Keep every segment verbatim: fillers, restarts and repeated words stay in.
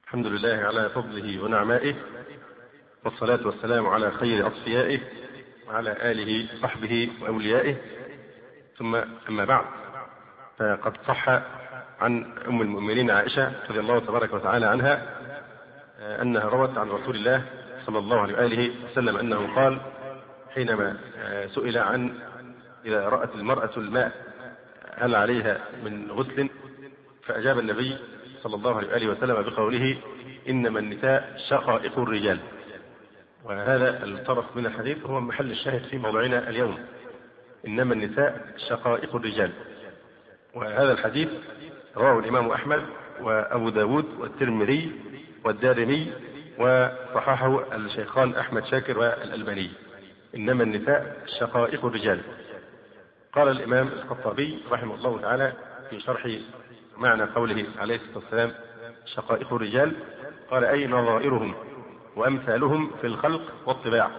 الحمد لله على فضله ونعمائه، والصلاة والسلام على خير أصفيائه وعلى آله وصحبه وأوليائه، ثم أما بعد، فقد صح عن أم المؤمنين عائشة رضي الله تبارك وتعالى عنها أنها روت عن رسول الله صلى الله عليه وآله وسلم أنه قال حينما سئل عن إذا رأت المرأة الماء هل عليها من غسل، فأجاب النبي صلى الله عليه وآله وسلم بقوله إنما النساء شقائق الرجال. وهذا الطرف من الحديث هو محل الشاهد في موضوعنا اليوم، إنما النساء شقائق الرجال. وهذا الحديث رواه الإمام أحمد وأبو داود والترمذي والدارمي وصححه الشيخان أحمد شاكر والألباني. إنما النساء شقائق الرجال. قال الإمام الخطابي رحمه الله تعالى في شرح معنى قوله عليه الصلاة والسلام شقائق الرجال، قال أي نظائرهم وأمثالهم في الخلق والطباع،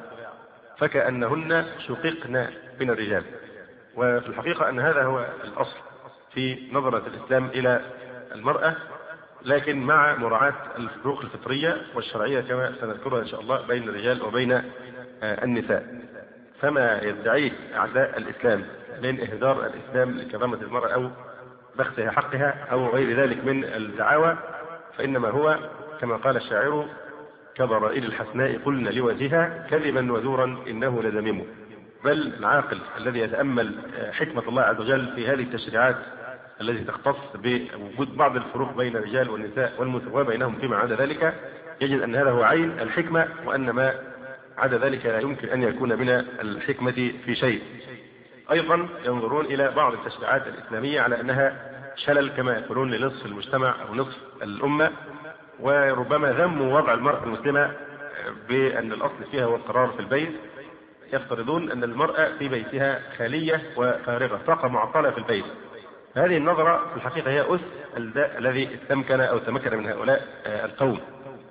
فكأنهن شققن من الرجال. وفي الحقيقة أن هذا هو الأصل في نظرة الإسلام إلى المرأة، لكن مع مراعاة الفروق الفطرية والشرعية كما سنذكرها إن شاء الله بين الرجال وبين النساء. فما يدعيه أعداء الإسلام من إهدار الإسلام لكرامة المرأة أو بخسها حقها أو غير ذلك من الدعاوى، فإنما هو كما قال الشاعر كضرائر الحسناء قلنا لوجهها كذبا وزورا إنه لذميم. بل العاقل الذي يتأمل حكمة الله عز وجل في هذه التشريعات التي تختص بوجود بعض الفروق بين الرجال والنساء والمساواة بينهم فيما عدا ذلك، يجد أن هذا هو عين الحكمة، وأن ما عدا ذلك لا يمكن أن يكون من الحكمة في شيء. أيضا ينظرون إلى بعض التشريعات الإسلامية على أنها شلل كما يقولون لنصف المجتمع أو نصف الأمة، وربما ذموا وضع المرأة المسلمة بأن الأصل فيها هو القرار في البيت. يفترضون أن المرأة في بيتها خالية وفارغة، طاقة معطلة في البيت. هذه النظرة في الحقيقة هي أس الداء الذي استمكن أو تمكن من هؤلاء القوم.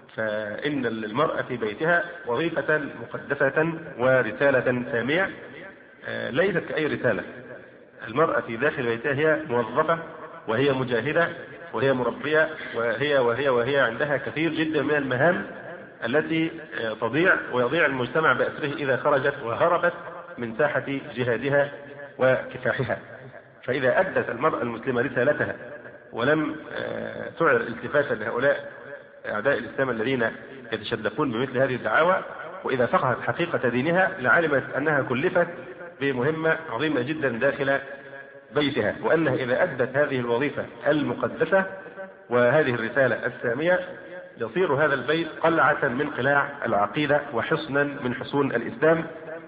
فإن المرأة في بيتها وظيفة مقدسة ورسالة سامية ليست كأي رسالة. المرأة في داخل بيتها هي موظفة وهي مجاهدة وهي مربية وهي وهي وهي عندها كثير جدا من المهام التي تضيع ويضيع المجتمع بأسره إذا خرجت وهربت من ساحة جهادها وكفاحها. فإذا أدت المرأة المسلمة رسالتها ولم تعر التفاتا لهؤلاء أعداء الإسلام الذين يتشدقون بمثل هذه الدعاوى، وإذا فقهت حقيقة دينها لعلمت أنها كلفت بمهمة عظيمة جدا داخل بيتها، وأنها إذا أدت هذه الوظيفة المقدسة وهذه الرسالة السامية يصير هذا البيت قلعة من قلاع العقيدة وحصنا من حصون الإسلام.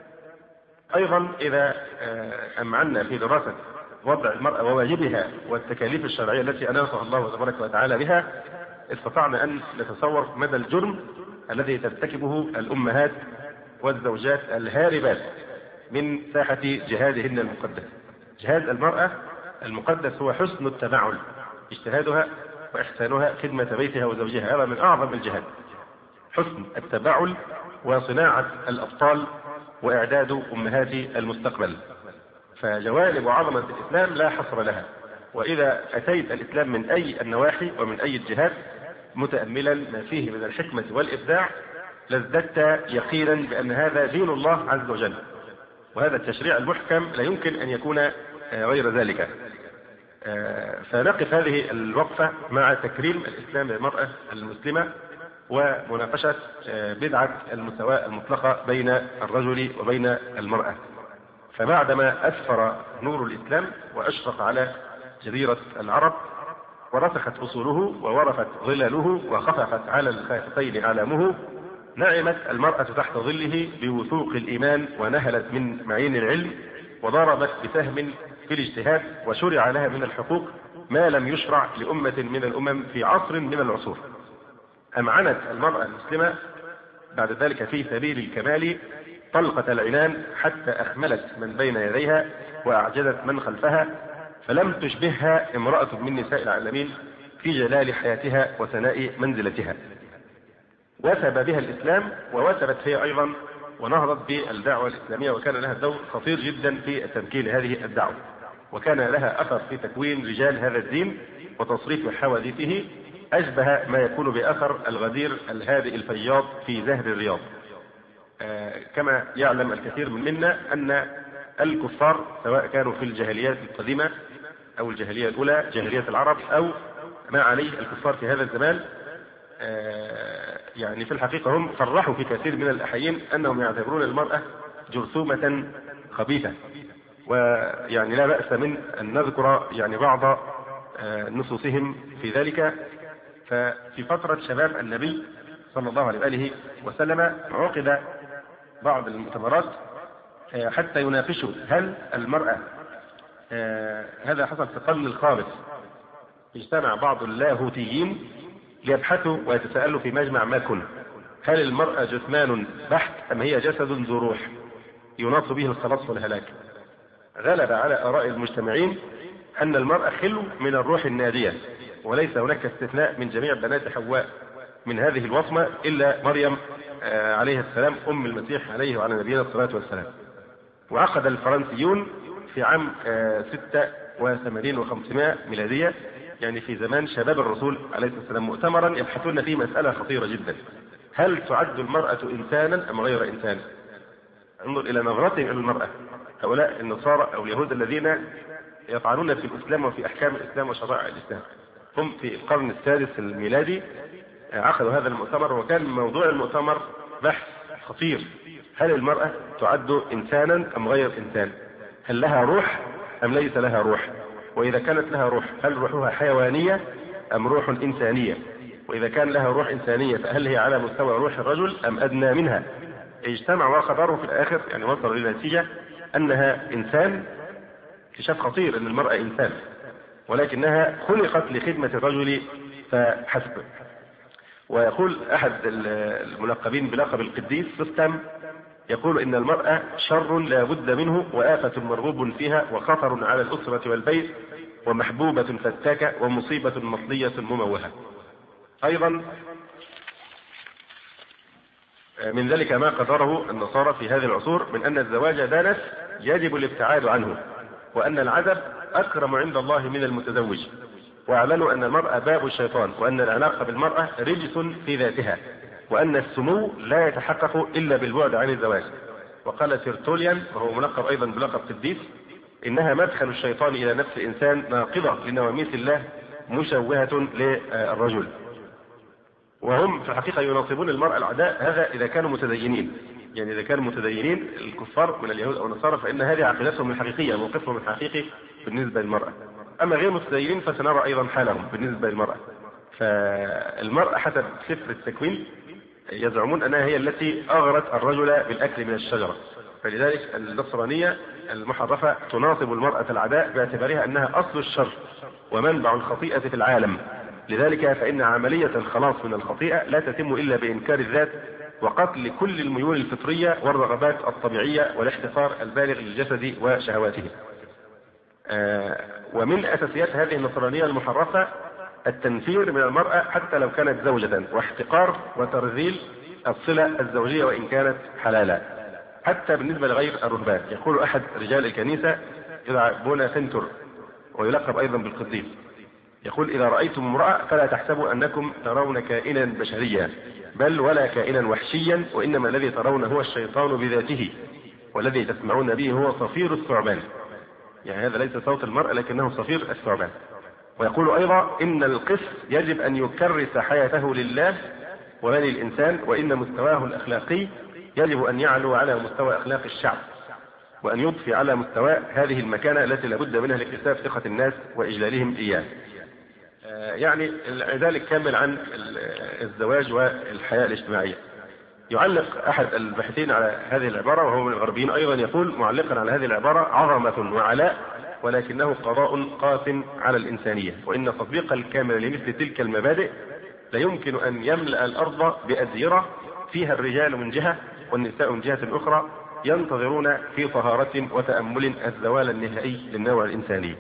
أيضا إذا أمعنا في دراسة وضع المرأة وواجبها والتكاليف الشرعية التي أناصها الله تبارك وتعالى بها، استطعنا أن نتصور مدى الجرم الذي ترتكبه الأمهات والزوجات الهاربات من ساحة جهادهن المقدس. جهاد المرأة المقدس هو حسن التبعل، اجتهادها وإحسانها خدمة بيتها وزوجها، هذا من أعظم الجهاد، حسن التبعل وصناعة الأبطال وإعداد أمهات المستقبل. فجوانب وعظمة الإسلام لا حصر لها، وإذا أتيت الإسلام من أي النواحي ومن أي الجهات متأملا ما فيه من الحكمة والإبداع لازددت يقينا بأن هذا دين الله عز وجل، وهذا التشريع المحكم لا يمكن أن يكون غير ذلك. فنقف هذه الوقفة مع تكريم الإسلام للمرأة المسلمة ومناقشة بدعة المساواة المطلقة بين الرجل وبين المرأة. فبعدما أسفر نور الإسلام وأشرق على جزيرة العرب ورسخت أصوله وورفت ظلاله وخفقت على الخافتين أعلامه، نعمت المرأة تحت ظله بوثوق الإيمان ونهلت من معين العلم وضربت بسهم في الاجتهاد، وشرع لها من الحقوق ما لم يشرع لأمة من الأمم في عصر من العصور. أمعنت المرأة المسلمة بعد ذلك في سبيل الكمال طلقة العنان حتى أخملت من بين يديها وأعجزت من خلفها، فلم تشبهها امرأة من نساء العالمين في جلال حياتها وثناء منزلتها. وثب بها الإسلام ووثبت هي أيضا ونهضت بالدعوة الإسلامية، وكان لها دور خطير جدا في تمكين هذه الدعوة، وكان لها أثر في تكوين رجال هذا الدين وتصريف حوادثه أشبه ما يكون بأثر الغدير الهادئ الفياض في زهر الرياض. كما يعلم الكثير منا أن الكفار سواء كانوا في الجاهليات القديمة أو الجاهلية الأولى جاهلية العرب أو ما عليه الكفار في هذا الزمان، يعني في الحقيقة هم صرحوا في كثير من الأحيان أنهم يعتبرون المرأة جرثومة خبيثة، ويعني لا بأس من أن نذكر يعني بعض نصوصهم في ذلك. ففي فترة شباب النبي صلى الله عليه وآله وسلم عقد بعض المؤتمرات حتى يناقشوا هل المرأة، هذا حصل في القرن الخامس، اجتمع بعض اللاهوتيين ليبحثوا ويتساءلوا في مجمع ما كن، هل المرأة جثمان بحت أم هي جسد ذو روح يناط به الخلاص والهلاك؟ غلب على آراء المجتمعين أن المرأة خلو من الروح النادية، وليس هناك استثناء من جميع بنات حواء من هذه الوصمة إلا مريم عليه السلام أم المسيح عليه وعلى نبينا الصلاة والسلام. وعقد الفرنسيون في عام ستة وثمانين وخمسمائة ميلادية، يعني في زمان شباب الرسول عليه السلام، مؤتمرا يبحثون فيه مسألة خطيرة جدا: هل تعد المرأة إنسانا أم غير إنسان؟ انظر إلى نظرتهم إلى المرأة هؤلاء النصارى أو اليهود الذين يطعنون في الإسلام وفي أحكام الإسلام وشرائع الإسلام. هم في القرن السادس الميلادي عقدوا هذا المؤتمر، وكان موضوع المؤتمر بحث خطير: هل المرأة تعد إنسانا أم غير إنسان؟ هل لها روح أم ليس لها روح؟ وإذا كانت لها روح هل روحها حيوانية أم روح إنسانية؟ وإذا كان لها روح إنسانية فهل هي على مستوى روح الرجل أم أدنى منها؟ اجتمعوا وقرروا في الآخر، يعني وصلوا إلى نتيجة أنها إنسان، اكتشاف خطير أن المرأة إنسان، ولكنها خلقت لخدمة الرجل فحسب. ويقول أحد الملقبين بلقب القديس سستم، يقول إن المرأة شر لا بد منه وآفة مرغوب فيها وخطر على الأسرة والبيت ومحبوبة فتاكة ومصيبة مصلية مموهة. أيضا من ذلك ما قدره النصارى في هذه العصور من أن الزواج دانس يجب الابتعاد عنه، وأن العزب أكرم عند الله من المتزوج، واعلنوا أن المرأة باب الشيطان، وأن العلاقة بالمرأة رجس في ذاتها، وأن السمو لا يتحقق إلا بالبعد عن الزواج. وقال تيرتوليان وهو ملقب أيضا بلقب قديس: إنها مدخل الشيطان إلى نفس الإنسان، ناقضة لنواميس الله، مشوهة للرجل. وهم في الحقيقة يناصبون المرأة العداء، هذا إذا كانوا متدينين، يعني إذا كانوا متدينين الكفار من اليهود أو النصارى فإن هذه عقيدتهم الحقيقية، موقفهم الحقيقي بالنسبة للمرأة. أما غير متدينين فسنرى أيضا حالهم بالنسبة للمرأة. فالمرأة حسب سفر التكوين يزعمون أنها هي التي أغرت الرجل بالأكل من الشجرة، فلذلك النصرانية المحرفة تناصب المرأة العداء باعتبارها أنها أصل الشر ومنبع الخطيئة في العالم. لذلك فإن عملية الخلاص من الخطيئة لا تتم إلا بإنكار الذات وقتل كل الميول الفطرية والرغبات الطبيعية والاحتقار البالغ للجسد وشهواته. ومن أساسيات هذه النصرانية المحرفة التنفير من المرأة حتى لو كانت زوجة، واحتقار وترذيل الصلة الزوجية وإن كانت حلالا، حتى بالنسبة لغير الرهبان. يقول أحد رجال الكنيسة يدعى بونافنتور ويلقب أيضا بالقديس، يقول: إذا رأيتم امرأة فلا تحسبوا أنكم ترون كائنا بشريا، بل ولا كائنا وحشيا، وإنما الذي ترون هو الشيطان بذاته، والذي تسمعون به هو صفير الثعبان. يعني هذا ليس صوت المرأة لكنه صفير الثعبان. ويقول أيضا: إن القس يجب أن يكرس حياته لله وللإنسان، وإن مستواه الأخلاقي يجب أن يعلو على مستوى أخلاق الشعب، وأن يضفي على مستوى هذه المكانة التي لابد منها لاكتساب ثقة الناس وإجلالهم إياه. يعني ذلك كامل عن الزواج والحياة الاجتماعية. يعلق أحد الباحثين على هذه العبارة وهو من الغربيين أيضا، يقول معلقا على هذه العبارة: عظمة وعلاء ولكنه قضاء قاس على الإنسانية، وإن تطبيق الكامل لمثل تلك المبادئ لا يمكن أن يملأ الأرض بأزيرة فيها الرجال من جهة والنساء من جهة أخرى ينتظرون في طهارة وتأمل الزوال النهائي للنوع الإنساني.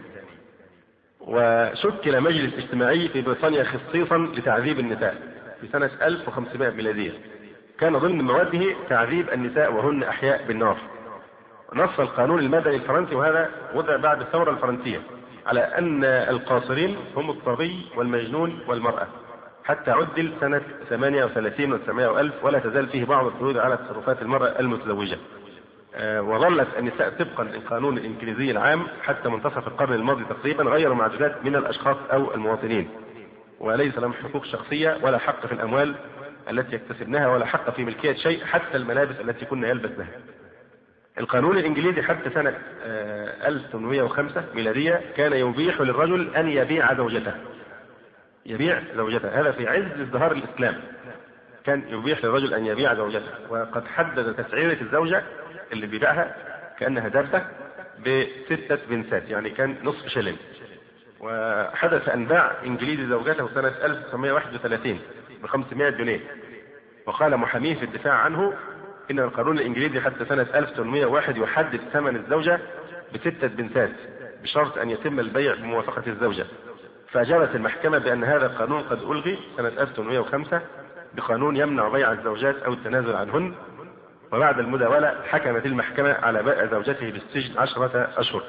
وشكل مجلس اجتماعي في بريطانيا خصيصا لتعذيب النساء في سنة ألف وخمسمائة ميلادية، كان ضمن مواده تعذيب النساء وهن أحياء بالنار. نص القانون المدني الفرنسي، وهذا وضع بعد الثورة الفرنسية، على أن القاصرين هم الصبي والمجنون والمرأة، حتى عدل سنة ثمانية وثلاثين وتسعمائة وألف، ولا تزال فيه بعض القيود على تصرفات المرأة المتزوجة. وظلت النساء طبقا للقانون الإنجليزي العام حتى منتصف القرن الماضي تقريبا غير معدودات من الأشخاص أو المواطنين، وليس لهم حقوق شخصية ولا حق في الأموال التي يكتسبنها ولا حق في ملكية شيء، حتى الملابس التي كنا يلبسنها. القانون الإنجليزي حتى سنة ألف وثمانمائة وخمسة ميلادية كان يبيح للرجل أن يبيع زوجته، يبيع زوجته، هذا في عز ازدهار الإسلام، كان يبيح للرجل أن يبيع زوجته، وقد حدد تسعيرة الزوجة اللي بيبيعها كأنها دابة بستة بنسات، يعني كان نصف شلن. وحدث أن باع إنجليزي زوجته سنة ألف وتسعمائة وواحد وثلاثين بخمسمائة جنيه، وقال محاميه في الدفاع عنه إن القانون الإنجليزي حتى سنة ألف وثمانمائة وواحد يحدد ثمن الزوجة بستة بنسات بشرط أن يتم البيع بموافقة الزوجة. فأجابت المحكمة بأن هذا القانون قد ألغي سنة ألف وثمانمائة وخمسة بقانون يمنع بيع الزوجات أو التنازل عنهن. وبعد المداولة حكمت المحكمة على بيع زوجته بالسجن عشرة أشهر.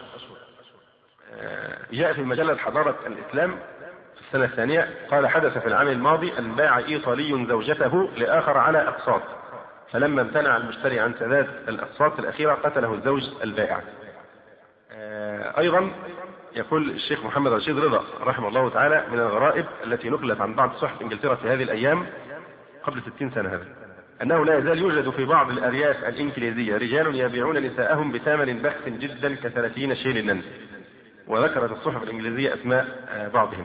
جاء في مجلة حضارة الإسلام في السنة الثانية قال: حدث في العام الماضي أن باع إيطالي زوجته لآخر على أقساط، فلما امتنع المشتري عن سداد الأقساط الأخيرة قتله الزوج البائع. أيضا يقول الشيخ محمد رشيد رضا رحمه الله تعالى: من الغرائب التي نقلت عن بعض صحف إنجلترا في هذه الأيام قبل ستين سنة هذا أنه لا يزال يوجد في بعض الأرياف الإنجليزية رجال يبيعون نساءهم بثمن بخس جدا كثلاثين شيلنا، وذكرت الصحف الإنجليزية أسماء بعضهم.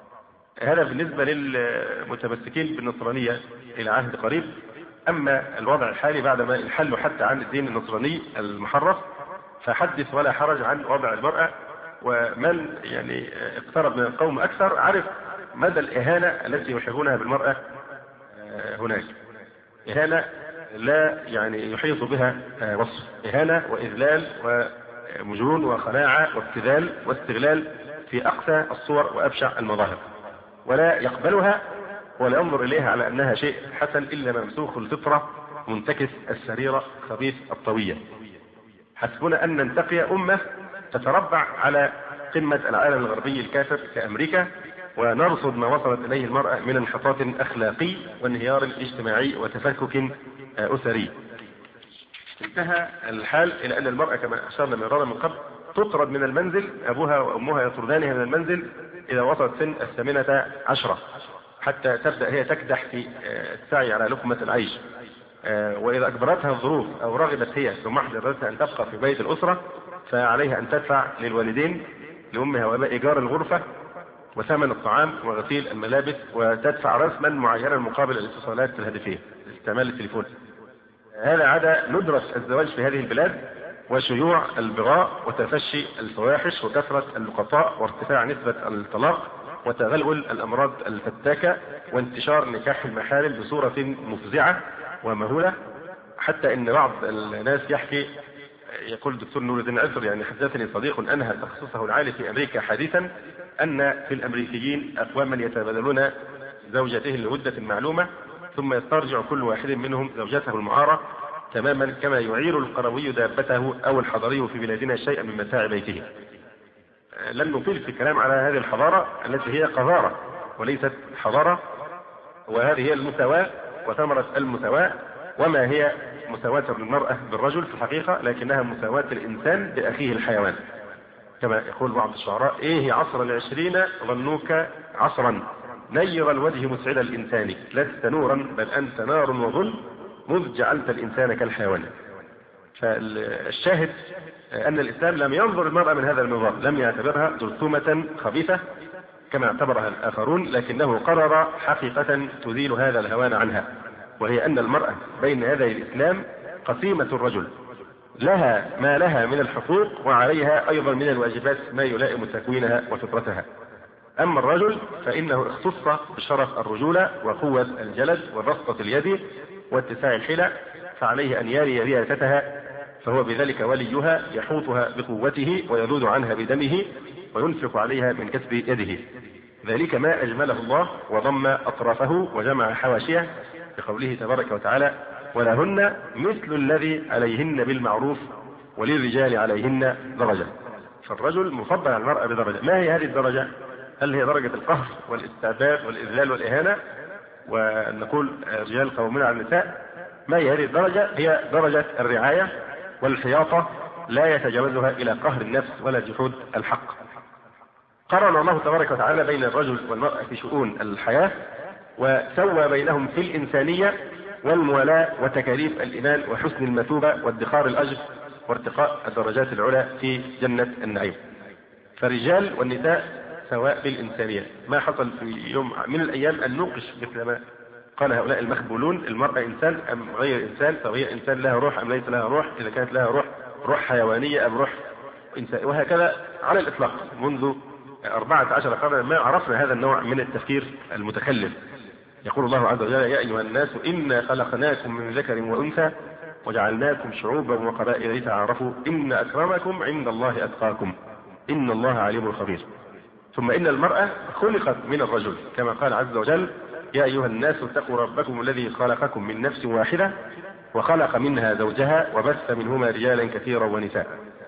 هذا بالنسبة للمتمسكين بالنصرانية إلى عهد قريب. أما الوضع الحالي بعدما انحلوا حتى عن الدين النصراني المحرف، فحدث ولا حرج عن وضع المرأة. ومن يعني اقترب من القوم أكثر عرف مدى الإهانة التي يحبونها بالمرأة هناك، إهانة لا يعني يحيط بها وصف، إهانة وإذلال ومجون وخلاعة وابتذال واستغلال في أقسى الصور وأبشع المظاهر، ولا يقبلها ولا ينظر إليها على أنها شيء حسن إلا ممسوخ الفطرة منتكس السريرة خبيث الطوية. حسبنا أن ننتقي أمة تتربع على قمة العالم الغربي الكافر كأمريكا، ونرصد ما وصلت إليه المرأة من انحطاط أخلاقي وانهيار اجتماعي وتفكك أسري. انتهى الحال إلى أن المرأة كما أشرنا مرارا من قبل تطرد من المنزل، أبوها وأمها يطردانها من المنزل إذا وصلت سن الثامنة عشرة، حتى تبدأ هي تكدح في السعي على لقمة العيش. وإذا أجبرتها الظروف أو رغبت هي بمحض إرادتها أن تبقى في بيت الأسرة، فعليها أن تدفع للوالدين لأمها وأبائها إيجار الغرفة وثمن الطعام وغسيل الملابس، وتدفع رسما معينا مقابل الاتصالات الهاتفية استعمال التليفون. هذا عدا ندرة الزواج في هذه البلاد وشيوع البغاء وتفشي الفواحش وكثرة اللقطاء وارتفاع نسبة الطلاق وتغلغل الأمراض الفتاكة وانتشار نكاح المحارم بصورة مفزعة ومهولة، حتى ان بعض الناس يحكي، يقول الدكتور نور الدين عزر يعني حدثني صديق انهى تخصصه العالي في امريكا حديثا ان في الامريكيين اقواما يتبادلون زوجته لمدة معلومة ثم يسترجع كل واحد منهم زوجته المعارة تماما كما يعير القروي دابته او الحضري في بلادنا شيئا من متاع بيته. لن نطيل في الكلام على هذه الحضارة التي هي قذارة وليست حضارة، وهذه هي المساواة وثمرة المساواة. وما هي مساواة المرأة بالرجل في الحقيقة، لكنها مساواة الإنسان بأخيه الحيوان، كما يقول بعض الشعراء: إيه عصر العشرين ظنوك عصرا نير الوجه مسعد الإنسان، لست نورا بل أنت نار وظل مذ جعلت الإنسان كالحيوان. فالشاهد أن الإسلام لم ينظر المرأة من هذا المنظار، لم يعتبرها جرثومة خبيثة كما اعتبرها الآخرون، لكنه قرر حقيقة تزيل هذا الهوان عنها، وهي أن المرأة بين يدي الإسلام قسيمة الرجل، لها ما لها من الحقوق وعليها أيضا من الواجبات ما يلائم تكوينها وفطرتها. أما الرجل فإنه اختص بشرف الرجولة وقوة الجلد وبسطة اليد واتساع الحلى، فعليه أن يري رياستها، فهو بذلك وليها يحوطها بقوته ويذود عنها بدمه وينفق عليها من كسب يده. ذلك ما أجمله الله وضم أطرافه وجمع حواشيه بقوله تبارك وتعالى: ولهن مثل الذي عليهن بالمعروف وللرجال عليهن درجة. فالرجل مفضل على المرأة بدرجة. ما هي هذه الدرجة؟ هل هي درجة القهر والاستعباد والإذلال والإهانة وأن نقول رجال قوامون على النساء؟ ما هي هذه الدرجة؟ هي درجة الرعاية والحياطة لا يتجاوزها إلى قهر النفس ولا جحود الحق. قرن الله تبارك وتعالى بين الرجل والمرأة في شؤون الحياة، وسوى بينهم في الإنسانية والموالاة وتكاليف الإيمان وحسن المثوبة وادخار الأجر وارتقاء الدرجات العلى في جنة النعيم. فالرجال والنساء سواء بالإنسانية. ما حصل في يوم من الأيام أن نوقش مثل ما قال هؤلاء المخبولون: المرأة إنسان أم غير إنسان؟ فهي إنسان لها روح أم ليس لها روح؟ إذا كانت لها روح، روح حيوانية أم روح إنسان؟ وهكذا على الإطلاق منذ أربعة عشر قرنا ما عرفنا هذا النوع من التفكير المتخلف. يقول الله عز وجل: يا أيها الناس إنا خلقناكم من ذكر وأنثى وجعلناكم شعوبا وقبائل لتعارفوا إن أكرمكم عند الله أتقاكم إن الله عليم خبير. ثم إن المرأة خلقت من الرجل كما قال عز وجل: يا أيها الناس اتقوا ربكم الذي خلقكم من نفس واحدة وخلق منها زوجها وبث منهما رجالا كثيرا ونساء.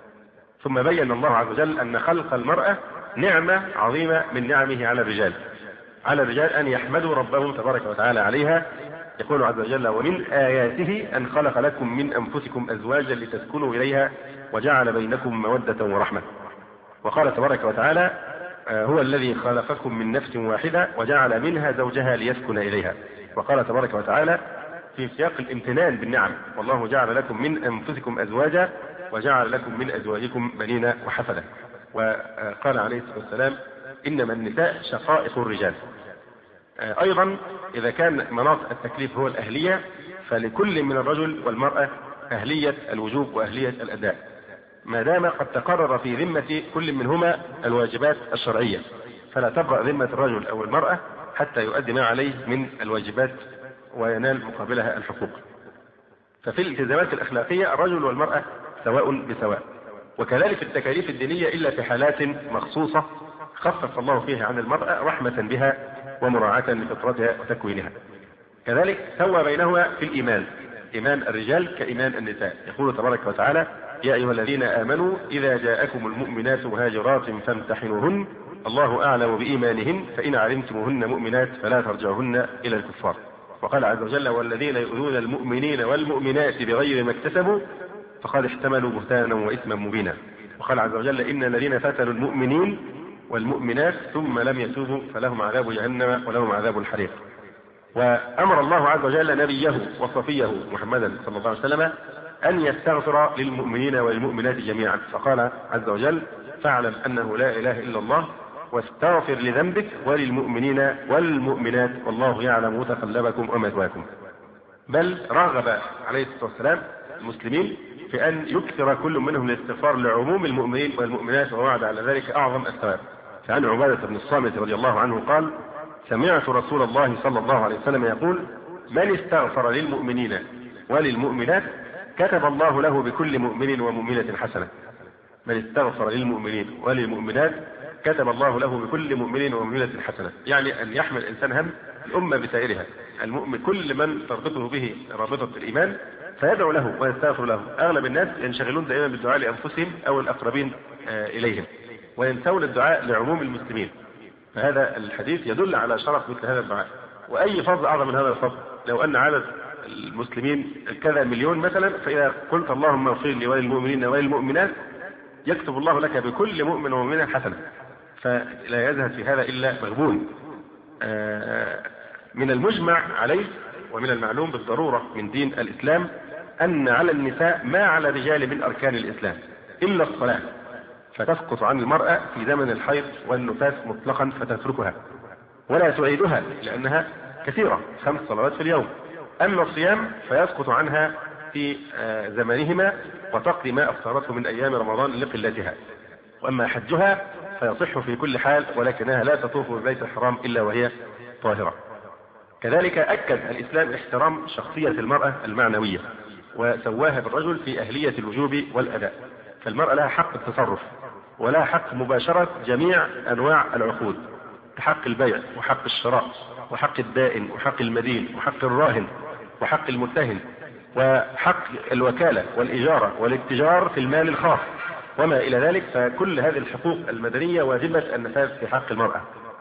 ثم بين الله عز وجل أن خلق المرأة نعمة عظيمة من نعمه على الرجال، على الرجال أن يحمدوا ربهم تبارك وتعالى عليها. يقول عز وجل: ومن آياته أن خلق لكم من أنفسكم أزواجا لتسكنوا إليها وجعل بينكم مودة ورحمة. وقال تبارك وتعالى: هو الذي خلقكم من نفس واحدة وجعل منها زوجها ليسكن إليها. وقال تبارك وتعالى في سياق الامتنان بالنعم: والله جعل لكم من أنفسكم أزواجا وجعل لكم من أزواجكم بنين وحفدة. وقال عليه الصلاة والسلام: إنما النساء شقائق الرجال. أيضا إذا كان مناط التكليف هو الأهلية، فلكل من الرجل والمرأة أهلية الوجوب وأهلية الأداء، ما دام قد تقرر في ذمة كل منهما الواجبات الشرعية، فلا تبرأ ذمة الرجل أو المرأة حتى يؤدي ما عليه من الواجبات وينال مقابلها الحقوق. ففي الالتزامات الأخلاقية الرجل والمرأة سواء بسواء. وكذلك التكاليف الدينية إلا في حالات مخصوصة خفف الله فيها عن المرأة رحمة بها ومراعاة لفطرتها وتكوينها. كذلك سوى بينهما في الإيمان، إيمان الرجال كإيمان النساء. يقول تبارك وتعالى: يا أيها الذين آمنوا إذا جاءكم المؤمنات مهاجرات فامتحنوهن الله أعلم بإيمانهن فإن علمتموهن مؤمنات فلا ترجعوهن إلى الكفار. وقال عز وجل: والذين يؤذون المؤمنين والمؤمنات بغير ما اكتسبوا فقد احتملوا بهتانا وإثما مبينا. وقال عز وجل: إن الذين فتنوا المؤمنين والمؤمنات ثم لم يتوبوا فلهم عذاب جهنم ولهم عذاب الحريق. وأمر الله عز وجل نبيه وصفيه محمدا صلى الله عليه وسلم أن يستغفر للمؤمنين والمؤمنات جميعا، فقال عز وجل: فاعلم أنه لا إله إلا الله واستغفر لذنبك وللمؤمنين والمؤمنات والله يعلم متقلبكم ومثواكم. بل رغب عليه الصلاة والسلام المسلمين في أن يكثر كل منهم الاستغفار لعموم المؤمنين والمؤمنات، ووعد على ذلك أعظم الثواب. فعن عبادة بن الصامت رضي الله عنه قال: سمعت رسول الله صلى الله عليه وسلم يقول: من استغفر للمؤمنين وللمؤمنات كتب الله له بكل مؤمن ومؤمنة حسنة. من استغفر للمؤمنين وللمؤمنات كتب الله له بكل مؤمن ومؤمنة حسنة، يعني أن يحمل الإنسان هم الأمة بسائرها، المؤمن كل من تربطه به رابطة الإيمان فيدعو له ويستغفر له. أغلب الناس ينشغلون دائما بالدعاء لأنفسهم أو الأقربين إليهم وينسون الدعاء لعموم المسلمين. فهذا الحديث يدل على شرف مثل هذا الدعاء. وأي فضل أعظم من هذا الفضل؟ لو أن عدد المسلمين كذا مليون مثلا، فإذا قلت اللهم اغفر لي وللمؤمنين وللمؤمنات يكتب الله لك بكل مؤمن ومؤمنة حسنة. فلا يزهد في هذا إلا مغبون. من المجمع عليه ومن المعلوم بالضرورة من دين الإسلام أن على النساء ما على الرجال من أركان الإسلام إلا الصلاة، فتسقط عن المرأة في زمن الحيض والنفاس مطلقا فتتركها ولا تعيدها لأنها كثيرة، خمس صلوات في اليوم. أما الصيام فيسقط عنها في زمانهما وتقضي ما أفطرته من أيام رمضان لقلتها. وأما حجها فيصح في كل حال، ولكنها لا تطوف بالبيت الحرام إلا وهي طاهرة. كذلك أكد الإسلام احترام شخصية المرأة المعنوية وسواها بالرجل في أهلية الوجوب والأداء. فالمرأة لها حق التصرف ولها حق مباشرة جميع أنواع العقود، حق البيع وحق الشراء وحق الدائن وحق المدين وحق الراهن وحق المتهم وحق الوكالة والإجارة والاتجار في المال الخاص وما إلى ذلك. فكل هذه الحقوق المدنية واجبة النفاذ في حق المرأة.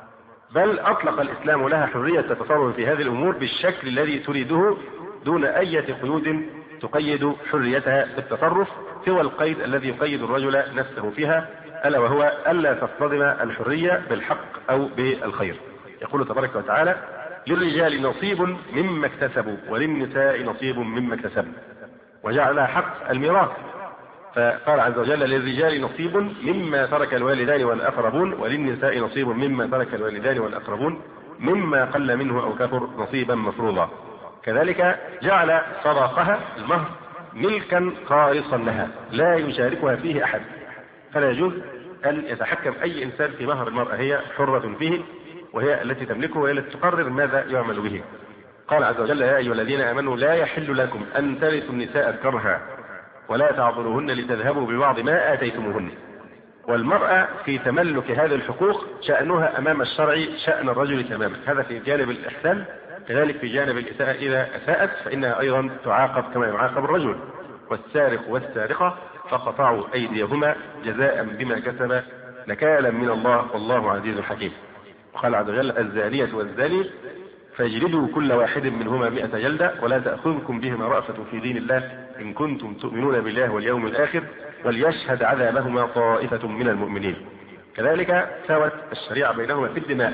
بل أطلق الإسلام لها حرية التصرف في هذه الأمور بالشكل الذي تريده دون أي قيود تقيد حريتها في التصرف سوى القيد الذي يقيد الرجل نفسه فيها، ألا وهو ألا تصطدم الحرية بالحق أو بالخير. يقول تبارك وتعالى: للرجال نصيب مما اكتسبوا وللنساء نصيب مما اكتسبن، وجعل حق الميراث، فقال عز وجل: للرجال نصيب مما ترك الوالدان والأقربون وللنساء نصيب مما ترك الوالدان والأقربون مما قل منه أو كثر نصيبا مفروضا. كذلك جعل صداقها المهر ملكا خالصا لها لا يشاركها فيه أحد، فلا يجوز أن يتحكم أي إنسان في مهر المرأة، هي حرة فيه وهي التي تملكه وهي التي تقرر ماذا يعمل به. قال عز وجل: يا أيها الذين آمنوا لا يحل لكم أن ترثوا النساء كرها ولا تعضلوهن لتذهبوا ببعض ما آتيتموهن. والمرأة في تملك هذه الحقوق شأنها أمام الشرع شأن الرجل تماما، هذا في جانب الإحسان. كذلك في جانب الإساءة إذا أساءت فإنها أيضا تعاقب كما يعاقب الرجل. والسارق والسارقة فقطعوا أيديهما جزاء بما كسب نكالا من الله والله عزيز حكيم. وقال عز وجل: الزانية والزاني فاجلدوا كل واحد منهما مئة جلدة ولا تأخذكم بهما رأفة في دين الله إن كنتم تؤمنون بالله واليوم الآخر وليشهد عذابهما طائفة من المؤمنين. كذلك ساوت الشريعة بينهما في الدماء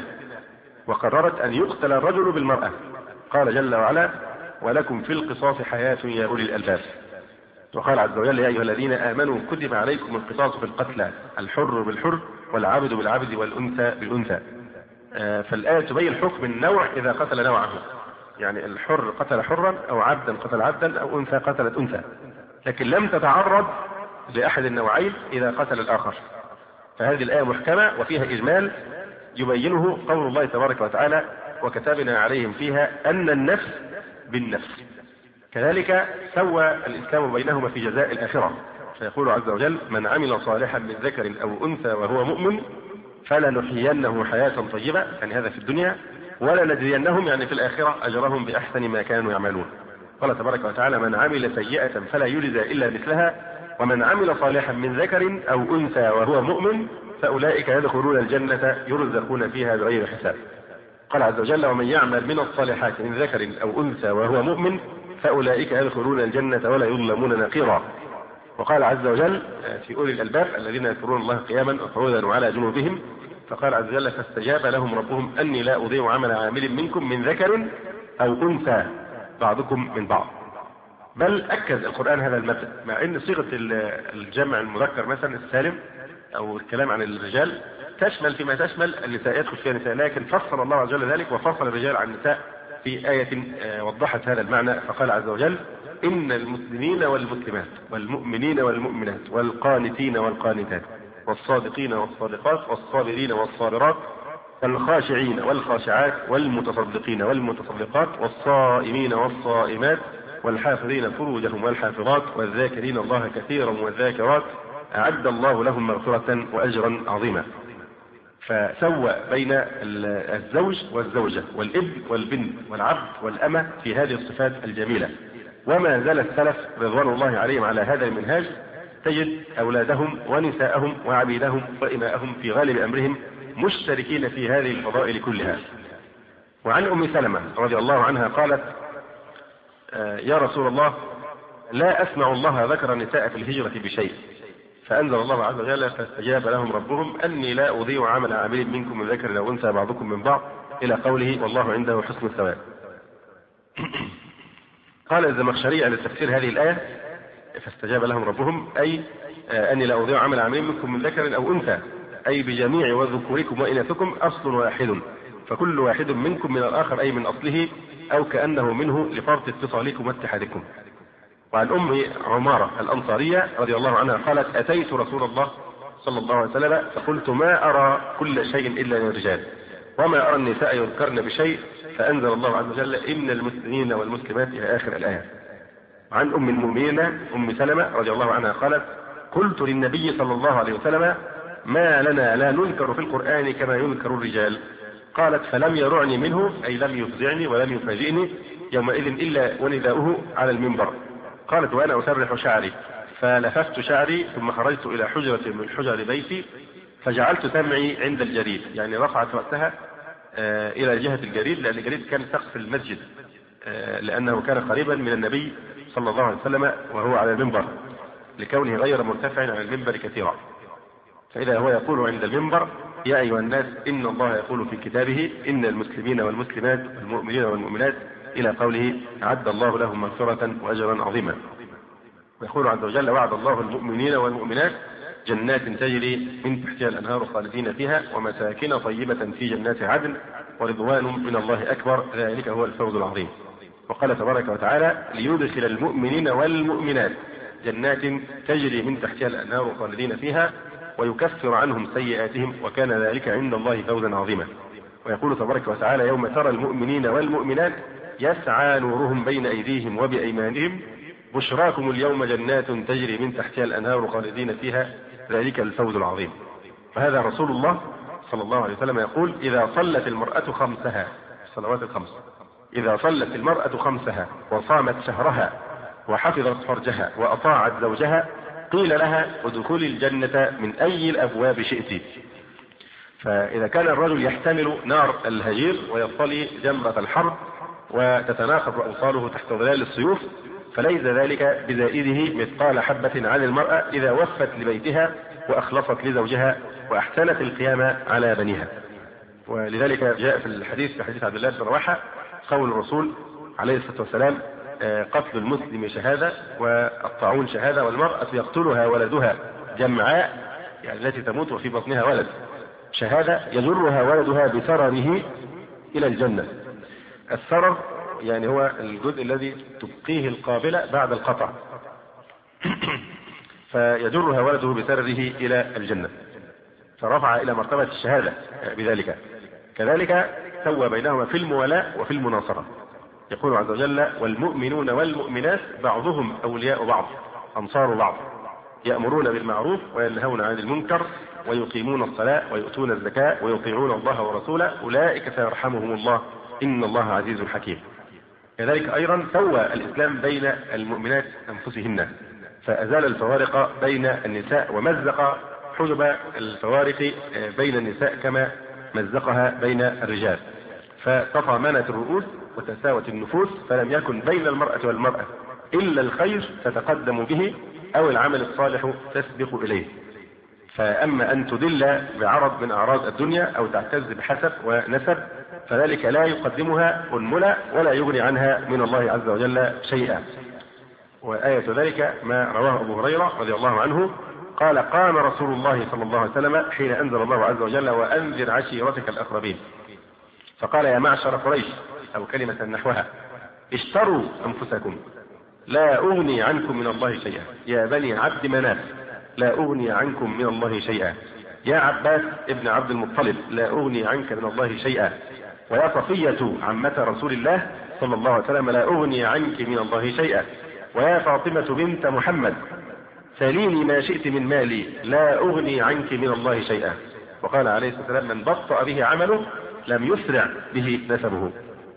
وقررت أن يقتل الرجل بالمرأة. قال جل وعلا: ولكم في القصاص حياة يا أولي الألباب. وقال عز وجل: يا أيها الذين آمنوا كتب عليكم القصاص في القتلى الحر بالحر والعبد بالعبد والأنثى بالأنثى. فالآية تبين حكم النوع إذا قتل نوعه، يعني الحر قتل حرا أو عبدا قتل عبدا أو أنثى قتلت أنثى، لكن لم تتعرض لأحد النوعين إذا قتل الآخر. فهذه الآية محكمة وفيها إجمال يبينه قول الله تبارك وتعالى: وكتبنا عليهم فيها أن النفس بالنفس. كذلك سوى الإسلام بينهما في جزاء الآخرة، فيقول عز وجل: من عمل صالحا من ذكر أو أنثى وهو مؤمن فلنحيينه حياة طيبة، يعني هذا في الدنيا، ولنجزينهم يعني في الآخرة أجرهم بأحسن ما كانوا يعملون. قال تبارك وتعالى: من عمل سيئة فلا يجزى إلا مثلها ومن عمل صالحا من ذكر أو أنثى وهو مؤمن فأولئك يدخلون الجنة يرزقون فيها بغير حساب. قال عز وجل: ومن يعمل من الصالحات من ذكر أو أنثى وهو مؤمن فأولئك يدخلون الجنة ولا يظلمون نقيرا. وقال عز وجل في أولي الألباب الذين يذكرون الله قياما وقعودا وعلى جنوبهم، فقال عز وجل: فاستجاب لهم ربهم أني لا أضيع عمل عامل منكم من ذكر أو أنثى بعضكم من بعض. بل أكد القرآن هذا المبدأ، مع أن صيغة الجمع المذكر مثلا السالم أو الكلام عن الرجال تشمل فيما تشمل النساء، يدخل فيها النساء، لكن فصل الله عز وجل ذلك وفصل الرجال عن النساء في آية وضحت هذا المعنى. فقال عز وجل: إن المسلمين والمسلمات والمؤمنين والمؤمنات والقانتين والقانتات والصادقين والصادقات والصابرين والصابرات والخاشعين والخاشعات والمتصدقين والمتصدقات والصائمين والصائمات والحافظين فروجهم والحافظات والذاكرين الله كثيرا والذاكرات أعد الله لهم مغفرة وأجرا عظيما. فسوى بين الزوج والزوجة والابن والبنت والعبد والأمة في هذه الصفات الجميلة. وما زال السلف رضوان الله عليهم على هذا المنهاج، تجد أولادهم ونساءهم وعبيدهم وإماءهم في غالب أمرهم مشتركين في هذه الفضائل كلها. وعن أم سلمة رضي الله عنها قالت: يا رسول الله لا أسمع الله ذكر النساء في الهجرة بشيء، فأنزل الله عز وجل: فاستجاب لهم ربهم أني لا أضيع عمل عامل منكم من ذكر أو أنثى بعضكم من بعض إلى قوله: والله عنده حسن الثواب. قال الزمخشري على تفسير هذه الآية: فاستجاب لهم ربهم أي أني لا أضيع عمل عامل منكم من ذكر أو أنثى، أي بجميع وذكوركم وإناثكم أصل واحد، فكل واحد منكم من الآخر أي من أصله أو كأنه منه لفرط اتصالكم واتحادكم. وعن أم عمارة الأنصارية رضي الله عنها قالت: أتيت رسول الله صلى الله عليه وسلم فقلت: ما أرى كل شيء إلا للرجال وما أرى النساء يذكرن بشيء، فأنزل الله عز وجل: إن المسلمين والمسلمات إلى آخر الآية. عن أم المؤمنين أم سلمة رضي الله عنها قالت: قلت للنبي صلى الله عليه وسلم: ما لنا لا نذكر في القرآن كما يذكر الرجال؟ قالت: فلم يرعني منه أي لم يفزعني ولم يفاجئني يومئذ إلا ونداؤه على المنبر. قالت: وأنا أسرح شعري فلففت شعري ثم خرجت إلى حجرة من حجر بيتي فجعلت سمعي عند الجريد، يعني رفعت رأسها إلى جهة الجريد، لأن الجريد كان سقف المسجد لأنه كان قريبا من النبي صلى الله عليه وسلم وهو على المنبر، لكونه غير مرتفع عن المنبر كثيرا. فإذا هو يقول عند المنبر: يا أيها الناس إن الله يقول في كتابه إن المسلمين والمسلمات والمؤمنين والمؤمنات إلى قوله أعد الله لهم مغفرة وأجرا عظيما. ويقول عز وجل: وعد الله المؤمنين والمؤمنات جنات تجري من تحتها الأنهار خالدين فيها ومساكن طيبة في جنات عدن ورضوان من الله أكبر ذلك هو الفوز العظيم. وقال تبارك وتعالى: ليدخل المؤمنين والمؤمنات جنات تجري من تحتها الأنهار خالدين فيها ويكفر عنهم سيئاتهم وكان ذلك عند الله فوزا عظيما. ويقول تبارك وتعالى: يوم ترى المؤمنين والمؤمنات يسعى نورهم بين أيديهم وبأيمانهم بشراكم اليوم جنات تجري من تحتها الأنهار خالدين فيها ذلك الفوز العظيم. فهذا رسول الله صلى الله عليه وسلم يقول: إذا صلت المرأة خمسها، الصلوات الخمس، إذا صلت المرأة خمسها وصامت شهرها وحفظت فرجها وأطاعت زوجها قيل لها: ادخلي الجنة من أي الأبواب شئت. فإذا كان الرجل يحتمل نار الهجير ويصلي جمرة الحرب وتتناقض أوصاله تحت ظلال السيوف، فليس ذلك بزائده مثقال حبة عن المرأة إذا وفت لبيتها وأخلصت لزوجها وأحسنت القيام على بنيها. ولذلك جاء في الحديث في حديث عبد الله بن رواحة قول الرسول عليه الصلاة والسلام: قتل المسلم شهادة والطاعون شهادة والمرأة يقتلها ولدها جمعاء، يعني التي تموت وفي بطنها ولد، شهادة يجرها ولدها بسرره إلى الجنة. السرر يعني هو الجزء الذي تبقيه القابلة بعد القطع فيجرها ولده بسرره إلى الجنة، فرفع إلى مرتبة الشهادة بذلك. كذلك سوى بينهما في المولاة وفي المناصرة. يقول عز وجل: والمؤمنون والمؤمنات بعضهم أولياء بعض أنصار بعض يأمرون بالمعروف وينهون عن المنكر ويقيمون الصلاة ويؤتون الزكاة ويطيعون الله ورسوله أولئك سيرحمهم الله إن الله عزيز حكيم. كذلك أيضا سوى الإسلام بين المؤمنات أنفسهن، فأزال الفوارق بين النساء ومزق حجب الفوارق بين النساء كما مزقها بين الرجال، فتطامنت الرؤوس وتساوت النفوس، فلم يكن بين المرأة والمرأة إلا الخير تتقدم به أو العمل الصالح تسبق إليه. فأما أن تدل بعرض من أعراض الدنيا أو تعتز بحسب ونسب فذلك لا يقدمها أنملة ولا يغني عنها من الله عز وجل شيئا. وآية ذلك ما رواه أبو هريرة رضي الله عنه قال: قام رسول الله صلى الله عليه وسلم حين أنزل الله عز وجل: وأنذر عشيرتك الأقربين، فقال: يا معشر قريش، أو كلمة نحوها: اشتروا أنفسكم لا أغني عنكم من الله شيئا، يا بني عبد مناف لا أغني عنكم من الله شيئا، يا عباس ابن عبد المطلب لا أغني عنك من الله شيئا، ويا صفية عمة رسول الله صلى الله عليه وسلم لا أغني عنك من الله شيئا، ويا فاطمة بنت محمد سليني ما شئت من مالي لا أغني عنك من الله شيئا. وقال عليه الصلاة والسلام: من بطأ به عمله لم يسرع به نسبه.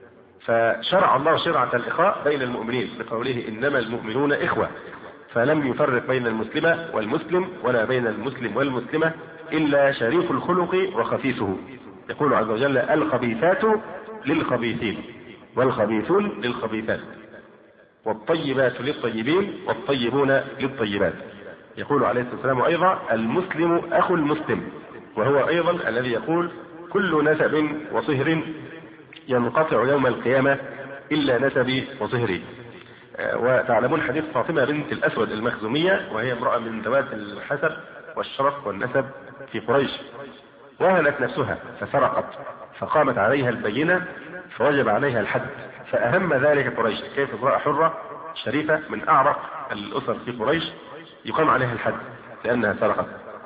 فشرع الله شرعة الإخاء بين المؤمنين بقوله: إنما المؤمنون إخوة، فلم يفرق بين المسلمة والمسلم ولا بين المسلم والمسلمة إلا شريف الخلق وخفيفه. يقول عز وجل: الخبيثات للخبيثين والخبيثون للخبيثات والطيبات للطيبين والطيبون للطيبات. يقول عليه الصلاة والسلام أيضا: المسلم أخو المسلم، وهو أيضا الذي يقول: كل نسب وصهر ينقطع يوم القيامة إلا نسبي وصهري. وتعلمون حديث فاطمة بنت الأسود المخزومية، وهي امرأة من ذوات الحسب والشرف والنسب في قريش، وهنت نفسها فسرقت فقامت عليها البينة فوجب عليها الحد، فأهم ذلك قريش. كيف امرأة حرة شريفة من أعرق الأسر في قريش يقام عليها الحد لأنها سرقت؟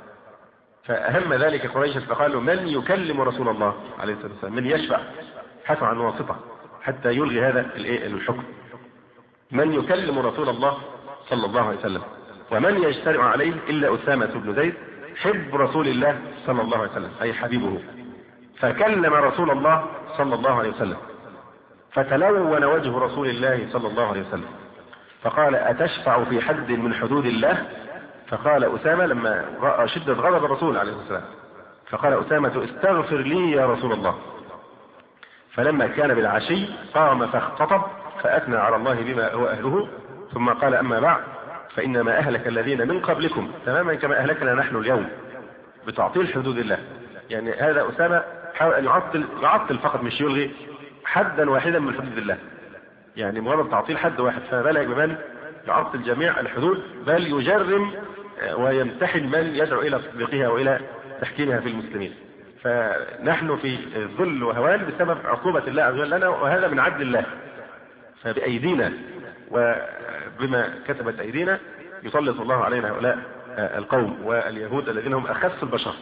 فأهم ذلك قريش، فقالوا: من يكلم رسول الله عليه الصلاة والسلام، من يشفع، حثوا عن واسطة حتى يلغي هذا الحكم. من يكلم رسول الله صلى الله عليه وسلم، ومن يجترئ عليه إلا أسامة بن زيد حب رسول الله صلى الله عليه وسلم أي حبيبه، فكلم رسول الله صلى الله عليه وسلم فتلون وجه رسول الله صلى الله عليه وسلم فقال: أتشفع في حد من حدود الله؟ فقال أسامة لما رأى شدة غضب الرسول عليه الصلاة والسلام، فقال أسامة: استغفر لي يا رسول الله. فلما كان بالعشي قام فاختطب فأثنى على الله بما هو أهله، ثم قال أما بعد فإنما أهلك الذين من قبلكم تماما كما أهلكنا نحن اليوم بتعطيل حدود الله. يعني هذا أسامة حاول أن يعطل يعطل فقط مش يلغي حدا واحدا من حدود الله، يعني مجرد تعطيل حد واحد، فبالغ بمن يعطل جميع الحدود، بل يجرم ويمتحن من يدعو إلى تطبيقها وإلى تحكيمها في المسلمين. فنحن في ذل وهوان بسبب عقوبة الله عز وجل لنا، وهذا من عدل الله. فبأيدينا وبما كتبت أيدينا يسلط الله علينا هؤلاء القوم واليهود الذين هم أخس البشر.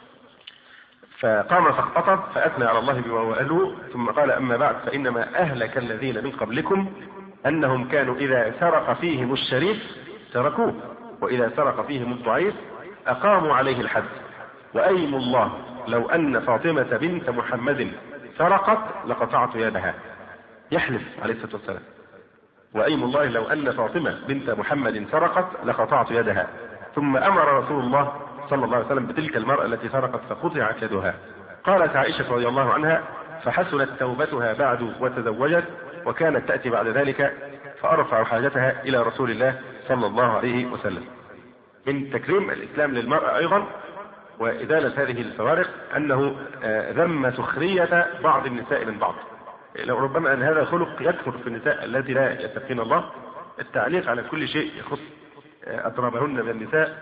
فقام فاختطب فأثنى على الله بما هو أهله، ثم قال أما بعد فإنما أهلك الذين من قبلكم أنهم كانوا إذا سرق فيهم الشريف تركوه، وإذا سرق فيهم الضعيف أقاموا عليه الحد. وأيم الله لو أن فاطمة بنت محمد سرقت لقطعت يدها. يحلف عليه الصلاة والسلام، وأيم الله لو أن فاطمة بنت محمد سرقت لقطعت يدها. ثم أمر رسول الله صلى الله عليه وسلم بتلك المرأة التي سرقت فقطعت يدها. قالت عائشة رضي الله عنها فحسنت توبتها بعد وتزوجت، وكانت تأتي بعد ذلك فأرفع حاجتها إلى رسول الله صلى الله عليه وسلم. من تكريم الإسلام للمرأة أيضا وإزالة هذه الفوارق أنه ذم سخرية بعض النساء من بعض. لو ربما أن هذا خلق يكثر في النساء التي لا يتقين الله، التعليق على كل شيء يخص أضرابهن من النساء،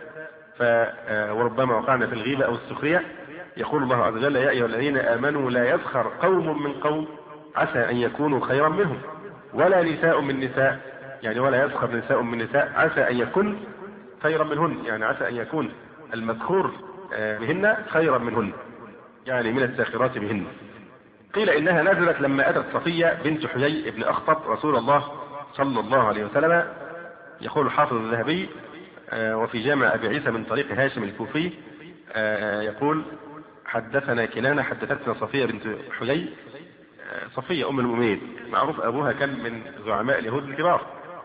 وربما وقعنا في الغيبة أو السخرية. يقول الله عز وجل يا أيها الذين آمنوا لا يسخر قوم من قوم عسى أن يكونوا خيرا منهم، ولا نساء من نساء، يعني ولا يسخر نساء من نساء عسى أن يكون خيرا منهن، يعني عسى أن يكون المذكور بهن خيرا منهن، يعني من الساخرات بهن. قيل إنها نزلت لما أتت صفية بنت حيي بن أخطب رسول الله صلى الله عليه وسلم. يقول الحافظ الذهبي وفي جامع أبي عيسى من طريق هاشم الكوفي يقول حدثنا كنانة حدثتنا صفية بنت حيي. صفية أم المؤمنين معروف أبوها كان من زعماء اليهود الكبار،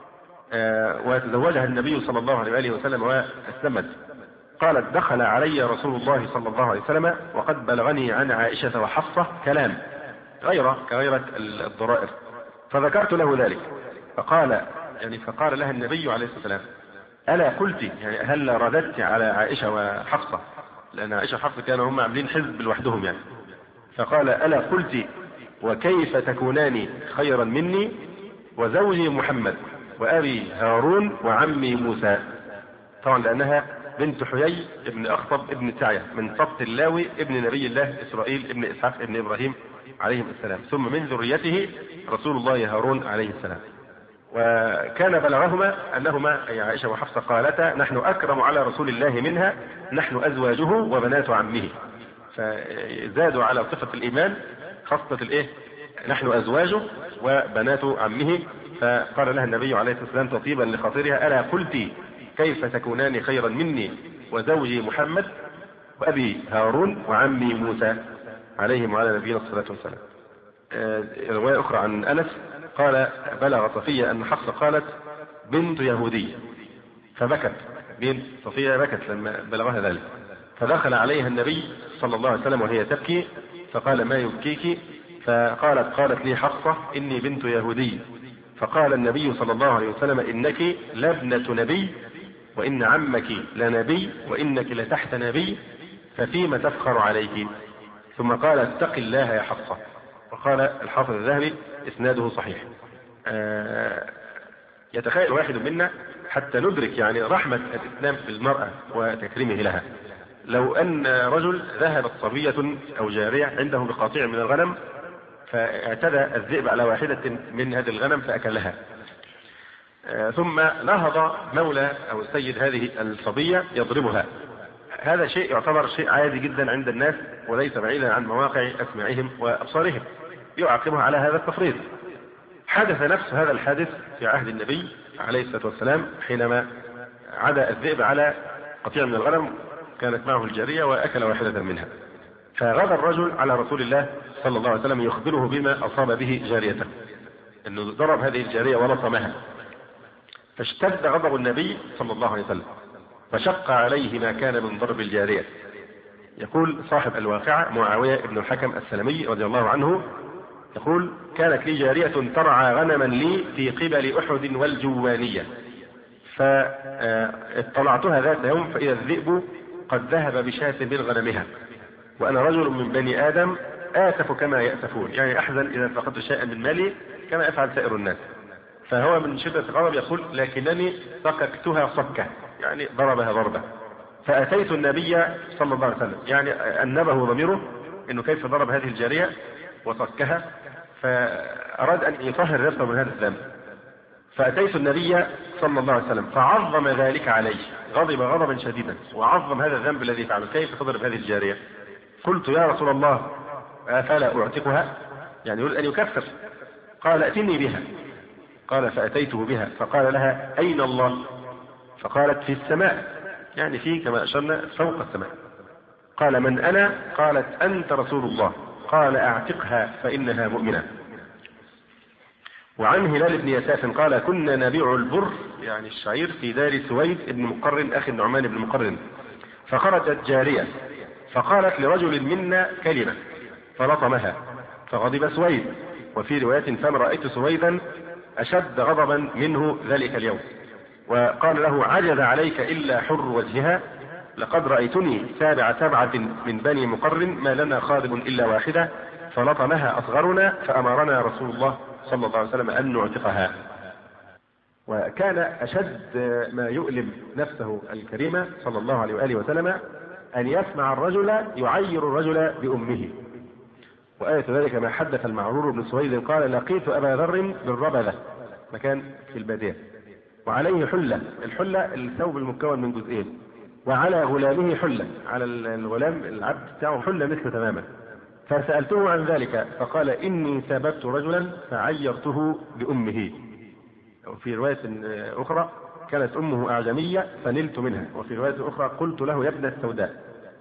وتزوجها النبي صلى الله عليه وسلم وأسلمت. قالت دخل علي رسول الله صلى الله عليه وسلم وقد بلغني عن عائشة وحفصة كلام غير كغيرة الضرائر، فذكرت له ذلك فقال يعني فقال لها النبي عليه الصلاة والسلام ألا قلت يعني هل رددت على عائشة وحفصة، لأن عائشة وحفصة كانوا هم عاملين حزب لوحدهم يعني. فقال ألا قلت وكيف تكونان خيرا مني وزوجي محمد وأبي هارون وعمي موسى. طبعا لأنها بنت حيي ابن أخطب ابن سعية من سبط اللاوي ابن نبي الله إسرائيل ابن إسحاق ابن إبراهيم عليهم السلام، ثم من ذريته رسول الله هارون عليه السلام. وكان بلغهما أنهما أي عائشة وحفصة قالتا نحن أكرم على رسول الله منها نحن أزواجه وبنات عمه، فزادوا على صفة الإيمان خاصة الإيه نحن أزواجه وبنات عمه. فقال لها النبي عليه الصلاة والسلام تطيبا لخاطرها ألا قلت كيف تكونان خيرا مني وزوجي محمد وأبي هارون وعمي موسى عليهم وعلى نبينا الصلاة والسلام. رواية أخرى عن أنس قال بلغ صفية أن حفصة قالت بنت يهودية، فبكت بنت صفية بكت لما بلغها ذلك، فدخل عليها النبي صلى الله عليه وسلم وهي تبكي فقال ما يبكيك؟ فقالت قالت لي حفصة إني بنت يهودي. فقال النبي صلى الله عليه وسلم إنك لابنة نبي وإن عمك لنبي وإنك لتحت نبي ففيما تفخر عليك. ثم قال اتق الله يا حفصة. وقال الحافظ الذهبي اسناده صحيح. يتخيل واحد منا حتى ندرك يعني رحمة الإسلام بالمرأة وتكريمه لها. لو أن رجل ذهبت صبية أو جارية عنده بقطيع من الغنم فاعتدى الذئب على واحدة من هذه الغنم فأكلها، ثم نهض مولى أو السيد هذه الصبية يضربها. هذا شيء يعتبر شيء عادي جدا عند الناس وليس بعيدا عن مواقع أسماعهم وأبصارهم، يعاقبها على هذا التفريط. حدث نفس هذا الحادث في عهد النبي عليه الصلاة والسلام حينما عدا الذئب على قطيع من الغنم كانت معه الجارية وأكل واحدة منها، فغدا الرجل على رسول الله صلى الله عليه وسلم يخبره بما أصاب به جاريته، أنه ضرب هذه الجارية ولطمها، فاشتد غضب النبي صلى الله عليه وسلم فشق عليه ما كان من ضرب الجارية. يقول صاحب الواقعة معاوية بن الحكم السلمي رضي الله عنه يقول كانت لي جارية ترعى غنما لي في قبل أحد والجوانية، فاطلعتها ذات يوم فإذا الذئب قد ذهب بشاة من غنمها، وأنا رجل من بني آدم آسف كما يأسفون، يعني أحزن إذا فقدت شيئا من مالي كما يفعل سائر الناس. فهو من شدة الغضب يقول لكنني صككتها صكة، يعني ضربها ضربة. فأتيت النبي صلى الله عليه وسلم، يعني أنبه ضميره إنه كيف ضرب هذه الجارية وصكها، فأراد أن يطهر نفسه من هذا الذنب. فأتيت النبي صلى الله عليه وسلم فعظم ذلك عليه، غضب غضبا شديدا وعظم هذا الذنب الذي فعله، كيف تضرب هذه الجارية؟ قلت يا رسول الله أفلا أعتقها؟ يعني يريد أن يكفر. قال ائتني بها. قال فأتيته بها فقال لها أين الله؟ فقالت في السماء، يعني في كما أشرنا فوق السماء. قال من أنا؟ قالت أنت رسول الله. قال أعتقها فإنها مؤمنة. وعن هلال بن يساف قال كنا نبيع البر يعني الشعير في دار سويد بن مقرن أخي النعمان بن مقرن، فخرجت جارية فقالت لرجل منا كلمة فلطمها فغضب سويد. وفي رواية فما رأيت سويدا أشد غضبا منه ذلك اليوم، وقال له عجز عليك إلا حر وجهها، لقد رأيتني سابع سبعة من بني مقرن ما لنا خادم إلا واحدة، فلطمها أصغرنا فأمرنا رسول الله صلى الله عليه وسلم أن نعتقها. وكان أشد ما يؤلم نفسه الكريمة صلى الله عليه وآله وسلم أن يسمع الرجل يعير الرجل بأمه. وآية ذلك ما حدث المعرور بن سويد قال لقيت أبا ذر بالربذة، مكان في البادية، وعليه حلة، الحلة الثوب المكون من جزئين، وعلى غلامه حلة، على الغلام العبد بتاعه حلة مثله تماما. فسألته عن ذلك فقال إني سببت رجلا فعيرته بأمه. وفي رواية أخرى كانت أمه أعجمية فنلت منها. وفي رواية أخرى قلت له يا ابن السوداء.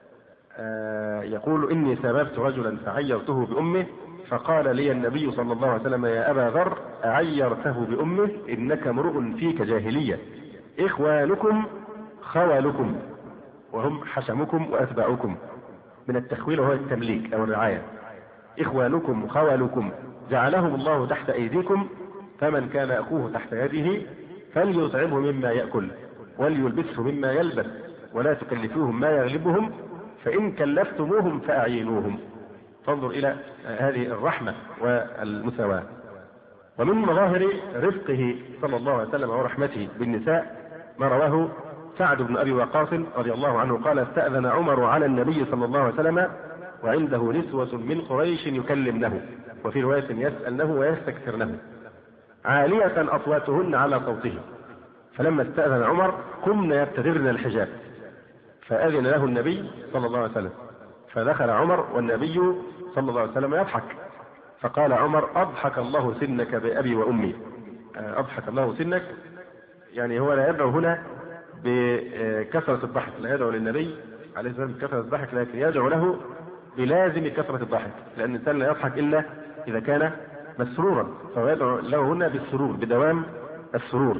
آه يقول إني سببت رجلا فعيرته بأمه، فقال لي النبي صلى الله عليه وسلم يا أبا ذر أعيرته بأمه إنك امرؤ فيك جاهلية، إخوانكم خوالكم وهم حشمكم وأتباعكم، من التخويل وهو التمليك أو الرعاية. إخوانكم خوالكم جعلهم الله تحت أيديكم، فمن كان أخوه تحت يده فليطعمه مما يأكل وليلبسه مما يلبس، ولا تكلفوهم ما يغلبهم، فإن كلفتموهم فأعينوهم. فانظر إلى هذه الرحمة والمساواة. ومن مظاهر رفقه صلى الله عليه وسلم ورحمته بالنساء ما رواه سعد بن أبي وقاص رضي الله عنه قال استأذن عمر على النبي صلى الله عليه وسلم وعنده نسوة من قريش يكلمنه، وفي رواية يسألنه ويستكثرنه، عالية أصواتهن على صوته، فلما استأذن عمر قمنا يبتدرن الحجاب، فأذن له النبي صلى الله عليه وسلم، فدخل عمر والنبي صلى الله عليه وسلم يضحك، فقال عمر أضحك الله سنك بأبي وأمي. أضحك الله سنك يعني هو لا يدعو هنا بكثرة الضحك، لا يدعو للنبي عليه الصلاة والسلام بكثرة الضحك، لكن يدعو له بلازم كثرة الضحك، لأن الإنسان لا يضحك إلا إذا كان مسرورا، فهو يدعو له هنا بالسرور، بدوام السرور.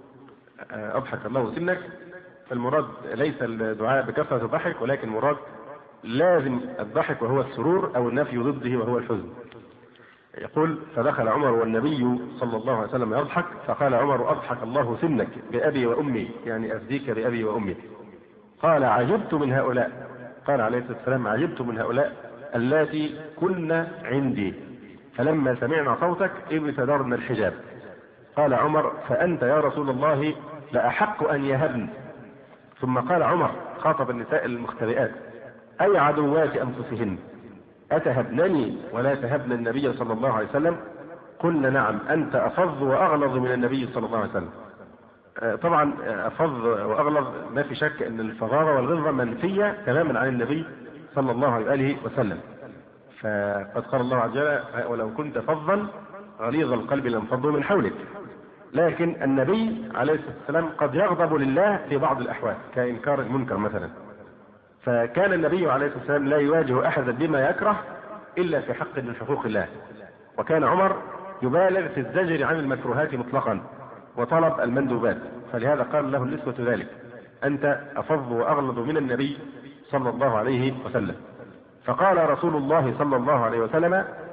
أضحك الله سنك، فالمراد ليس الدعاء بكثرة الضحك، ولكن المراد لازم الضحك وهو السرور، أو النفي ضده وهو الحزن. يقول فدخل عمر والنبي صلى الله عليه وسلم يضحك، فقال عمر أضحك الله سنك بأبي وأمي، يعني أفديك بأبي وأمي. قال عجبت من هؤلاء، قال عليه الصلاة والسلام عجبت من هؤلاء اللاتي كن عندي، فلما سمعنا صوتك ابتدرنا الحجاب. قال عمر فأنت يا رسول الله لأحق أن يهبن. ثم قال عمر خاطب النساء المختبئات أي عدوات أنفسهن أتهبنني ولا تهبن النبي صلى الله عليه وسلم؟ قلنا نعم أنت أفظ وأغلظ من النبي صلى الله عليه وسلم. طبعا أفظ وأغلظ ما في شك أن الفظاظة والغلظة منفية تماما عن النبي صلى الله عليه وسلم، فقد قال الله عز وجل ولو كنت فظا غليظ القلب لانفضوا من حولك. لكن النبي عليه الصلاة والسلام قد يغضب لله في بعض الأحوال كإنكار المنكر مثلا، فكان النبي عليه الصلاة والسلام لا يواجه أحدا بما يكره إلا في حق من حقوق الله. وكان عمر يبالغ في الزجر عن المكروهات مطلقا وطلب المندوبات، فلهذا قال له النسوة ذلك أنت أفظ وأغلظ من النبي صلى الله عليه وسلم. فقال رسول الله صلى الله عليه وسلم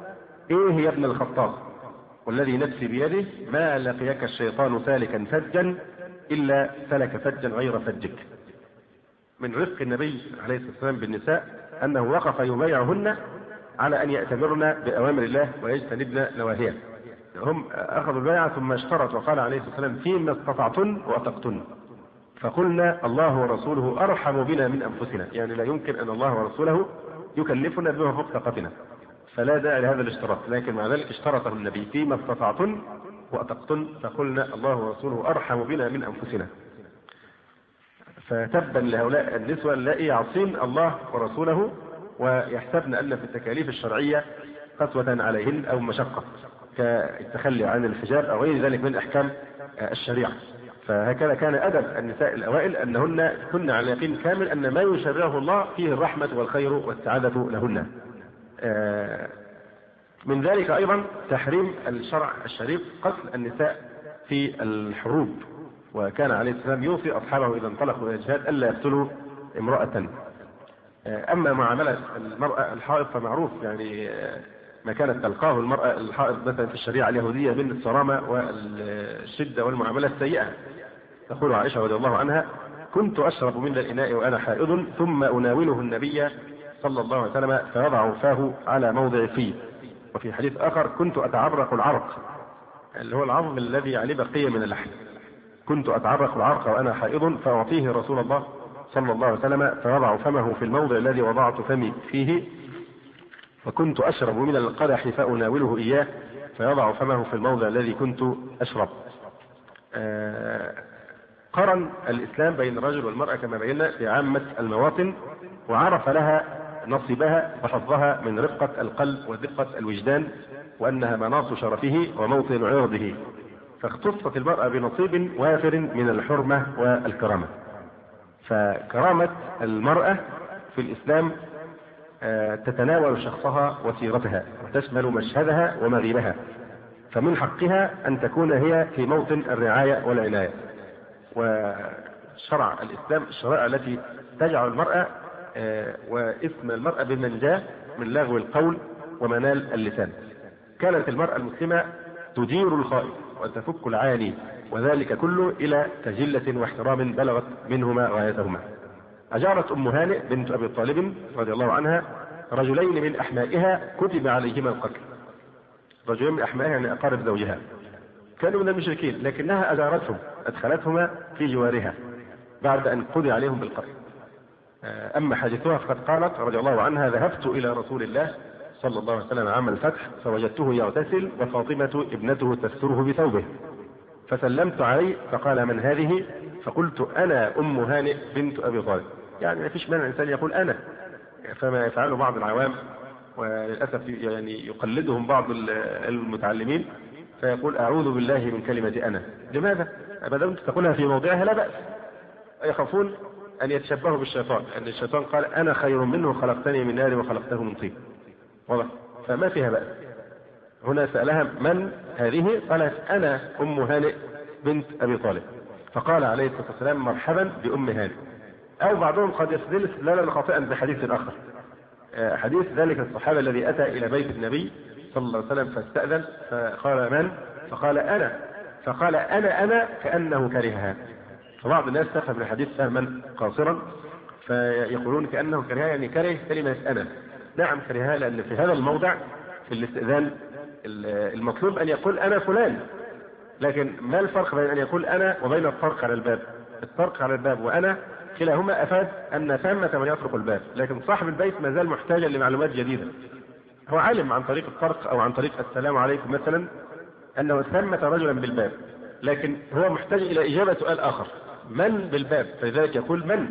إيه يا ابن الخطاب والذي نفسي بيده ما لقيك الشيطان سالكا فجا إلا سلك فجا غير فجك. من رفق النبي عليه الصلاة والسلام بالنساء أنه وقف يبايعهن على أن يأتمرن بأوامر الله ويجتنبن نواهيه. هم أخذوا البيعة ثم اشترط وقال عليه الصلاة والسلام فيما استطعتن وأطقتن، فقلنا الله ورسوله أرحم بنا من أنفسنا، يعني لا يمكن أن الله ورسوله يكلفنا بما فوق طاقتنا، فلا داعي لهذا الاشتراط. لكن مع ذلك اشترطه النبي فيما استطعتن وأطقتن، فقلنا الله ورسوله أرحم بنا من أنفسنا. فتبا لهؤلاء النسوة اللائي يعصين الله ورسوله ويحسبن أن في التكاليف الشرعية قسوة عليهن أو مشقة كالتخلي عن الحجاب أو غير ذلك من أحكام الشريعة. فهكذا كان أدب النساء الأوائل أنهن كن على يقين كامل أن ما يشرعه الله فيه الرحمة والخير والسعادة لهن. من ذلك أيضا تحريم الشرع الشريف قتل النساء في الحروب، وكان عليه السلام يوصي أصحابه إذا انطلقوا إلى الجهاد ألا يقتلوا امرأة. أما معاملة المرأة الحائض فمعروف، يعني ما كانت تلقاه المرأة الحائض مثلا في الشريعة اليهودية من الصرامة والشدة والمعاملة السيئة. تقول عائشة رضي الله عنها كنت أشرب من الإناء وأنا حائض ثم أناوله النبي صلى الله عليه وسلم فيضع فاه على موضع فيه. وفي حديث آخر كنت أتعرق العرق، اللي هو العظم الذي عليه بقية من اللحم، كنت أتعرق العرق وأنا حائض فأعطيه رسول الله صلى الله عليه وسلم فيضع فمه في الموضع الذي وضعت فمي فيه، وكنت أشرب من القدح فأناوله إياه فيضع فمه في الموضع الذي كنت أشرب. آه قرن الإسلام بين الرجل والمرأة كما بينا في عامة المواطن، وعرف لها نصيبها وحظها من رقة القلب ودقة الوجدان، وأنها مناص شرفه وموطن عرضه، فاختصت المرأة بنصيب وافر من الحرمة والكرامة. فكرامة المرأة في الإسلام تتناول شخصها وسيرتها وتشمل مشهدها ومغيبها، فمن حقها أن تكون هي في موطن الرعاية والعناية. وشرع الإسلام الشرائع التي تجعل المرأة واسم المرأة بالمنجاة من لغو القول ومنال اللسان. كانت المرأة المسلمة تدير الخائف وتفك العاني، وذلك كله إلى تجلة واحترام بلغت منهما غايتهما. أجارت أم هانئ بنت أبي طالب رضي الله عنها رجلين من أحمائها كتب عليهما القتل. رجلين من أحمائها يعني أقارب زوجها كانوا من المشركين، لكنها أجارتهم أدخلتهما في جوارها بعد أن قضي عليهم بالقتل. أما حديثها فقد قالت رضي الله عنها ذهبت إلى رسول الله صلى الله عليه وسلم عام الفتح فوجدته يغتسل وفاطمة ابنته تستره بثوبه، فسلمت عليه فقال من هذه؟ فقلت أنا أم هانئ بنت أبي طالب. يعني ما فيش مانع الإنسان يقول أنا، فما يفعله بعض العوام وللأسف يعني يقلدهم بعض المتعلمين فيقول أعوذ بالله من كلمة أنا. لماذا؟ أبدا تقولها في موضعها لا بأس، يخافون أن يتشبهوا بالشيطان، أن الشيطان قال أنا خير منه خلقتني من نار وخلقته من طين، واضح؟ فما فيها بأس. هنا سألها من هذه؟ قالت أنا أم هانئ بنت أبي طالب، فقال عليه الصلاة والسلام مرحبا بأم هانئ. أو بعضهم قد يستدل استدلالا خاطئا بحديث آخر، حديث ذلك الصحابي الذي أتى إلى بيت النبي صلى الله عليه وسلم فاستأذن فقال من؟ فقال أنا، فقال أنا أنا كأنه كرهها. فبعض الناس تفهم الحديث فهما قاصرا فيقولون كأنه كرهها يعني كره كلمة أنا. نعم كرهها، لأن في هذا الموضع في الاستئذان المطلوب أن يقول أنا فلان، لكن ما الفرق بين أن يقول أنا وبين الطرق على الباب؟ الطرق على الباب وأنا كلاهما أفاد أن ثمة من يطرق الباب، لكن صاحب البيت ما زال محتاجا لمعلومات جديدة. هو علم عن طريق الطرق أو عن طريق السلام عليكم مثلا أنه ثمة رجلا بالباب، لكن هو محتاج إلى إجابة سؤال آخر، من بالباب؟ فلذلك يقول من.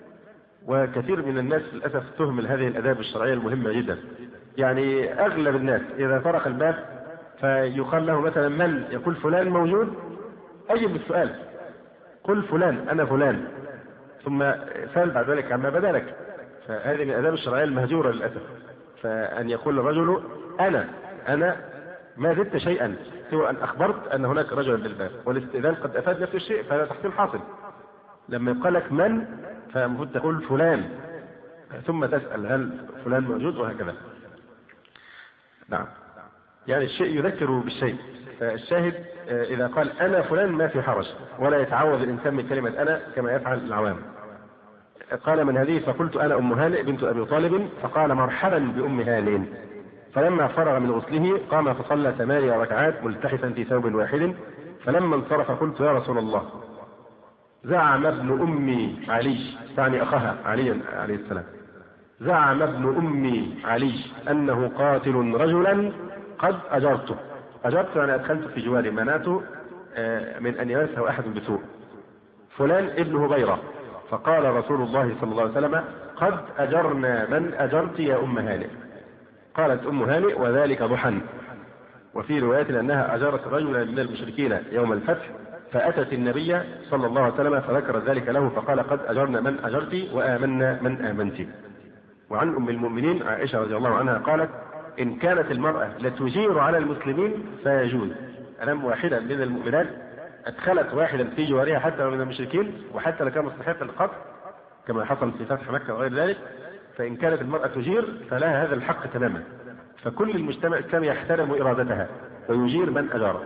وكثير من الناس للأسف تهمل هذه الآداب الشرعية المهمة جدا. يعني أغلب الناس إذا طرق الباب فيقال له مثلا من؟ يقول فلان موجود؟ أجب السؤال، قل فلان أنا فلان، ثم سأل بعد ذلك عما بدا لك. فهذه من الآداب الشرعية المهجورة للأسف. فأن يقول الرجل أنا أنا ما زدت شيئا سوى أن أخبرت أن هناك رجلا بالباب، والاستئذان قد أفاد نفس الشيء فهذا تحصيل حاصل. لما يقال لك من فالمفروض تقول فلان ثم تسأل هل فلان موجود وهكذا. نعم. يعني الشيء يذكر بالشيء. فالشاهد إذا قال أنا فلان ما في حرج، ولا يتعوذ الإنسان من كلمة أنا كما يفعل العوام. قال من هذه؟ فقلت أنا أم هانئ بنت أبي طالب. فقال مرحبا بأم هانئ. فلما فرغ من غسله قام فصلى ثمانية ركعات ملتحفا في ثوب واحد. فلما انصرف قلت يا رسول الله زعم ابن أمي علي، تعني أخاها علي عليه السلام، زعم ابن أمي علي أنه قاتل رجلا قد أجرته. أجرته يعني أدخلت في جواري، منعته من أن يمسه أحد بسوء. فلان ابن هبيرة. فقال رسول الله صلى الله عليه وسلم قد أجرنا من أجرت يا أم هانئ. قالت أم هانئ وذلك ضحى. وفي رواية أنها أجرت رجلا من المشركين يوم الفتح، فأتت النبي صلى الله عليه وسلم فذكر ذلك له فقال قد أجرنا من أجرت وآمنا من آمنت. وعن أم المؤمنين عائشة رضي الله عنها قالت إن كانت المرأة لتجير على المسلمين فيجوز. ألم واحدة من المؤمنات أدخلت واحدا في جوارها حتى من المشركين وحتى لو كان مستحق القتل كما حصل في فتح مكة وغير ذلك، فإن كانت المرأة تجير فلها هذا الحق تماما. فكل المجتمع الإسلامي يحترم إرادتها ويجير من أجارت.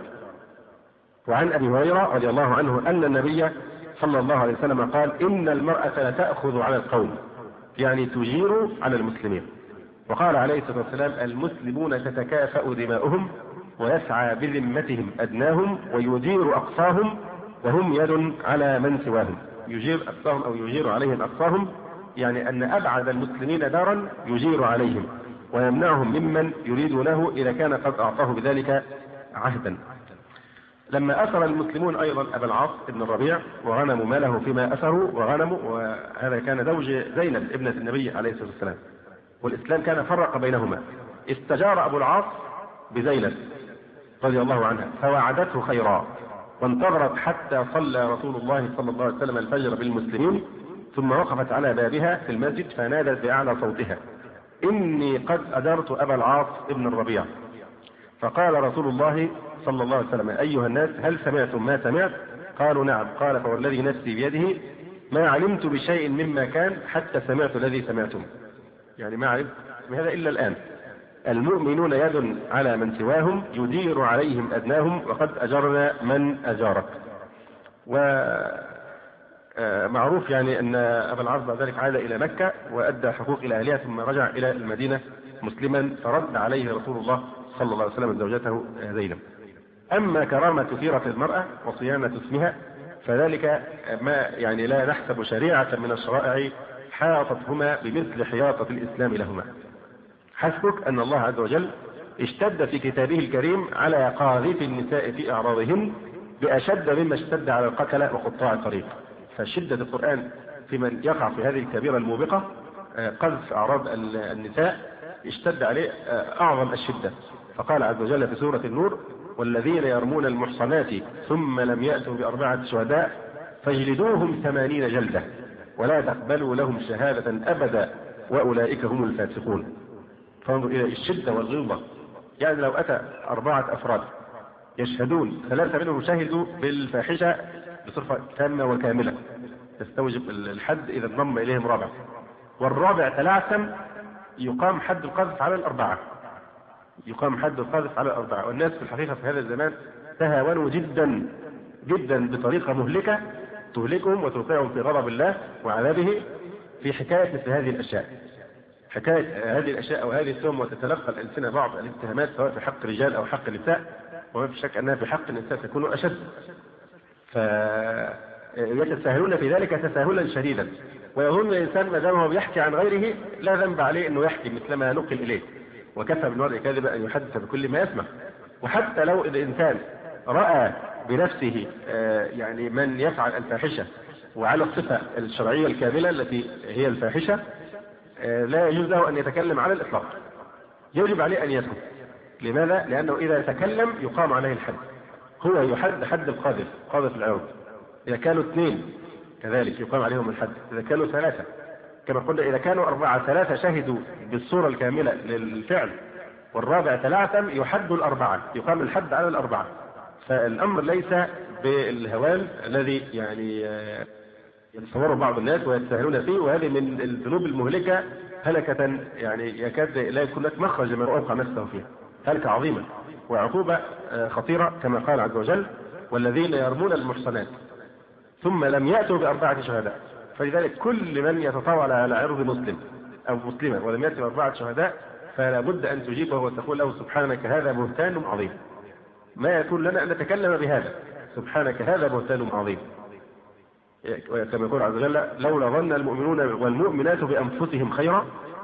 وعن أبي هريرة رضي الله عنه أن النبي صلى الله عليه وسلم قال إن المرأة لتأخذ على القوم، يعني تجير على المسلمين. وقال عليه الصلاة والسلام المسلمون تتكافأ دماؤهم ويسعى بذمتهم أدناهم ويجير أقصاهم وهم يد على من سواهم. يجير أقصاهم أو يجير عليهم أقصاهم، يعني أن أبعد المسلمين دارا يجير عليهم ويمنعهم ممن يريدونه إذا كان قد أعطاه بذلك عهدا. لما أسر المسلمون أيضا أبا العاص بن الربيع وغنموا ماله فيما أسروا وغنموا، وهذا كان زوج زينب ابنة النبي عليه الصلاة والسلام، والإسلام كان فرق بينهما. استجار أبو العاص بزينب رضي الله عنها فوعدته خيرا، وانتظرت حتى صلى رسول الله صلى الله عليه وسلم الفجر بالمسلمين، ثم وقفت على بابها في المسجد فنادت بأعلى صوتها إني قد أجرت أبا العاص ابن الربيع. فقال رسول الله صلى الله عليه وسلم أيها الناس هل سمعتم ما سمعت؟ قالوا نعم. قال فوالذي نفسي بيده ما علمت بشيء مما كان حتى سمعت الذي سمعتم، يعني ما علمت بهذا إلا الآن. المؤمنون يد على من سواهم يدير عليهم أدناهم وقد أجرنا من أجارك. ومعروف يعني أن أبا العاص بعد ذلك عاد إلى مكة وأدى حقوق إلى أهلها ثم رجع إلى المدينة مسلما، فرد عليه رسول الله صلى الله عليه وسلم زوجته زينب. أما كرامة سيرة المرأة وصيانة اسمها فذلك ما يعني لا نحسب شريعة من الشرائع حاطتهما بمثل حياطة الإسلام لهما. حسبك أن الله عز وجل اشتد في كتابه الكريم على قاذف النساء في أعراضهن بأشد مما اشتد على القتلة وقطاع الطريق. فشدة القرآن في من يقع في هذه الكبيرة الموبقة قذف أعراض النساء اشتد عليه أعظم الشدة. فقال عز وجل في سورة النور والذين يرمون المحصنات ثم لم يأتوا بأربعة شهداء فاجلدوهم ثمانين جلدة ولا تقبلوا لهم شهادة أبدا وأولئك هم الفاسقون. فانظر إلى الشدة والغلظة. يعني لو أتى أربعة أفراد يشهدون ثلاثة منهم شهدوا بالفاحشة بصفة تامة وكاملة تستوجب الحد إذا انضم إليهم رابع، والرابع تلعثم يقام حد القذف على الأربعة، يقام حد القذف على الأربعة. والناس في الحقيقة في هذا الزمان تهاونوا جدا جدا بطريقة مهلكة تهلكهم وتوقعهم في غضب الله وعذابه في حكاية مثل هذه الأشياء، حكاية هذه الأشياء أو هذه التهم، وتتلقى الألسنة بعض الاتهامات سواء في حق الرجال أو حق النساء، وما في شك أنها في حق النساء تكون أشد. فيتساهلون في ذلك تساهلا شديدا، ويظن الإنسان ما دام هو بيحكي عن غيره لا ذنب عليه أنه يحكي مثل ما نقل إليه، وكفى بالمرء كاذبا أن يحدث بكل ما يسمع. وحتى لو الإنسان رأى بنفسه يعني من يفعل الفاحشة وعلى الصفة الشرعية الكاملة التي هي الفاحشة لا يجوز له أن يتكلم على الإطلاق، يجب عليه أن يسكت. لماذا؟ لأنه إذا تكلم يقام عليه الحد، هو يحد حد القاذف قاذف العرض. إذا كانوا اثنين كذلك يقام عليهم الحد، إذا كانوا ثلاثة كما قلنا، إذا كانوا أربعة ثلاثة شهدوا بالصورة الكاملة للفعل والرابع تلعثم يحد الأربعة، يقام الحد على الأربعة. فالأمر ليس بالهوان الذي يعني يتصوره بعض الناس ويتساهلون فيه، وهذه من الذنوب المهلكة هلكة يعني يكاد لا يكون لك مخرج من أوقع نفسه فيها، هلكة عظيمة. وعقوبة خطيرة كما قال عز وجل: والذين يرمون المحصنات ثم لم يأتوا بأربعة شهداء. فلذلك كل من يتطاول على عرض مسلم أو مسلمة ولم يأتي بأربعة شهداء فلا بد أن تجيبه وتقول له: سبحانك هذا بهتان عظيم. ما يكون لنا أن نتكلم بهذا، سبحانك هذا بهتان عظيم. كما يقول عز وجل: لولا ظن المؤمنون والمؤمنات بأنفسهم خيرا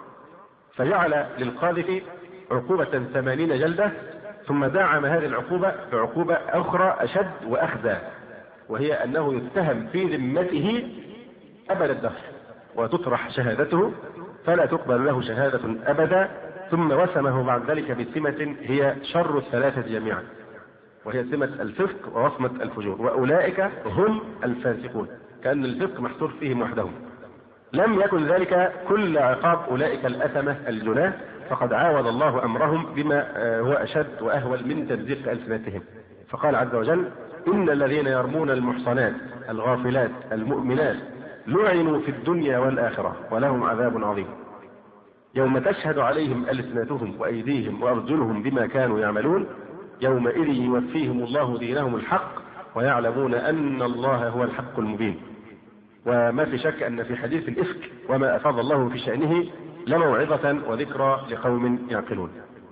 فجعل للقاذف عقوبة ثمانين جلدة، ثم دعم هذه العقوبة بعقوبة أخرى أشد وأخزى، وهي أنه يتهم في ذمته أبد الدهر وتطرح شهادته فلا تقبل له شهادة أبدا. ثم وسمه بعد ذلك بسمة هي شر الثلاثة جميعا، وهي سمة الفسق ووصمة الفجور، وأولئك هم الفاسقون، كأن الفسق محصور فيهم وحدهم. لم يكن ذلك كل عقاب أولئك الأثمة الجناه، فقد عاود الله أمرهم بما هو أشد وأهول من تمزيق ألسنتهم، فقال عز وجل: إن الذين يرمون المحصنات الغافلات المؤمنات لعنوا في الدنيا والآخرة ولهم عذاب عظيم يوم تشهد عليهم ألسنتهم وأيديهم وأرجلهم بما كانوا يعملون يومئذ يوفيهم الله دينهم الحق ويعلمون أن الله هو الحق المبين. وما في شك أن في حديث الإفك وما أفاض الله في شأنه لموعظة وذكرى لقوم يعقلون.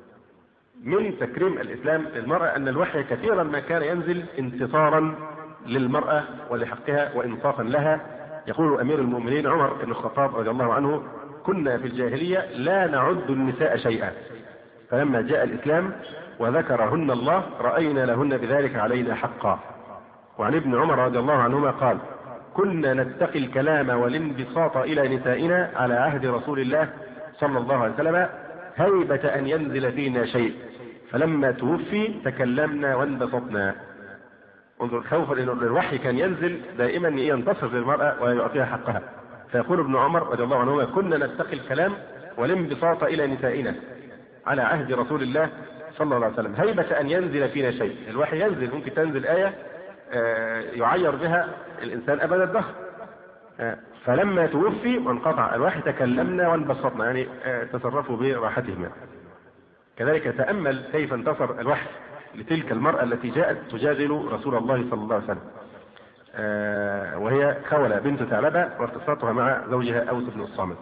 من تكريم الإسلام للمرأة أن الوحي كثيرا ما كان ينزل انتصارا للمرأة ولحقها وإنصافا لها. يقول أمير المؤمنين عمر بن الخطاب رضي الله عنه: كنا في الجاهلية لا نعد النساء شيئا، فلما جاء الإسلام وذكرهن الله رأينا لهن بذلك علينا حقا. وعن ابن عمر رضي الله عنهما قال: كنا نتقي الكلام والانبساط إلى نسائنا على عهد رسول الله صلى الله عليه وسلم هيبة أن ينزل فينا شيء، فلما توفي تكلمنا وانبسطنا. انظر، خوفا أن الوحي كان ينزل دائما ينتصر للمرأة ويعطيها حقها. فيقول ابن عمر رضي الله عنهما: كنا نتقي الكلام والانبساط إلى نسائنا على عهد رسول الله صلى الله عليه وسلم هيبة أن ينزل فينا شيء. الوحي ينزل، ممكن تنزل آية يعير بها الإنسان أبد الدهر. فلما توفي وانقطع الوحي تكلمنا وانبسطنا، يعني تصرفوا براحتهم. كذلك تأمل كيف انتصر الوحي لتلك المرأة التي جاءت تجادل رسول الله صلى الله عليه وسلم، وهي خولة بنت ثعلبة، وارتباطها مع زوجها أوس بن الصامت.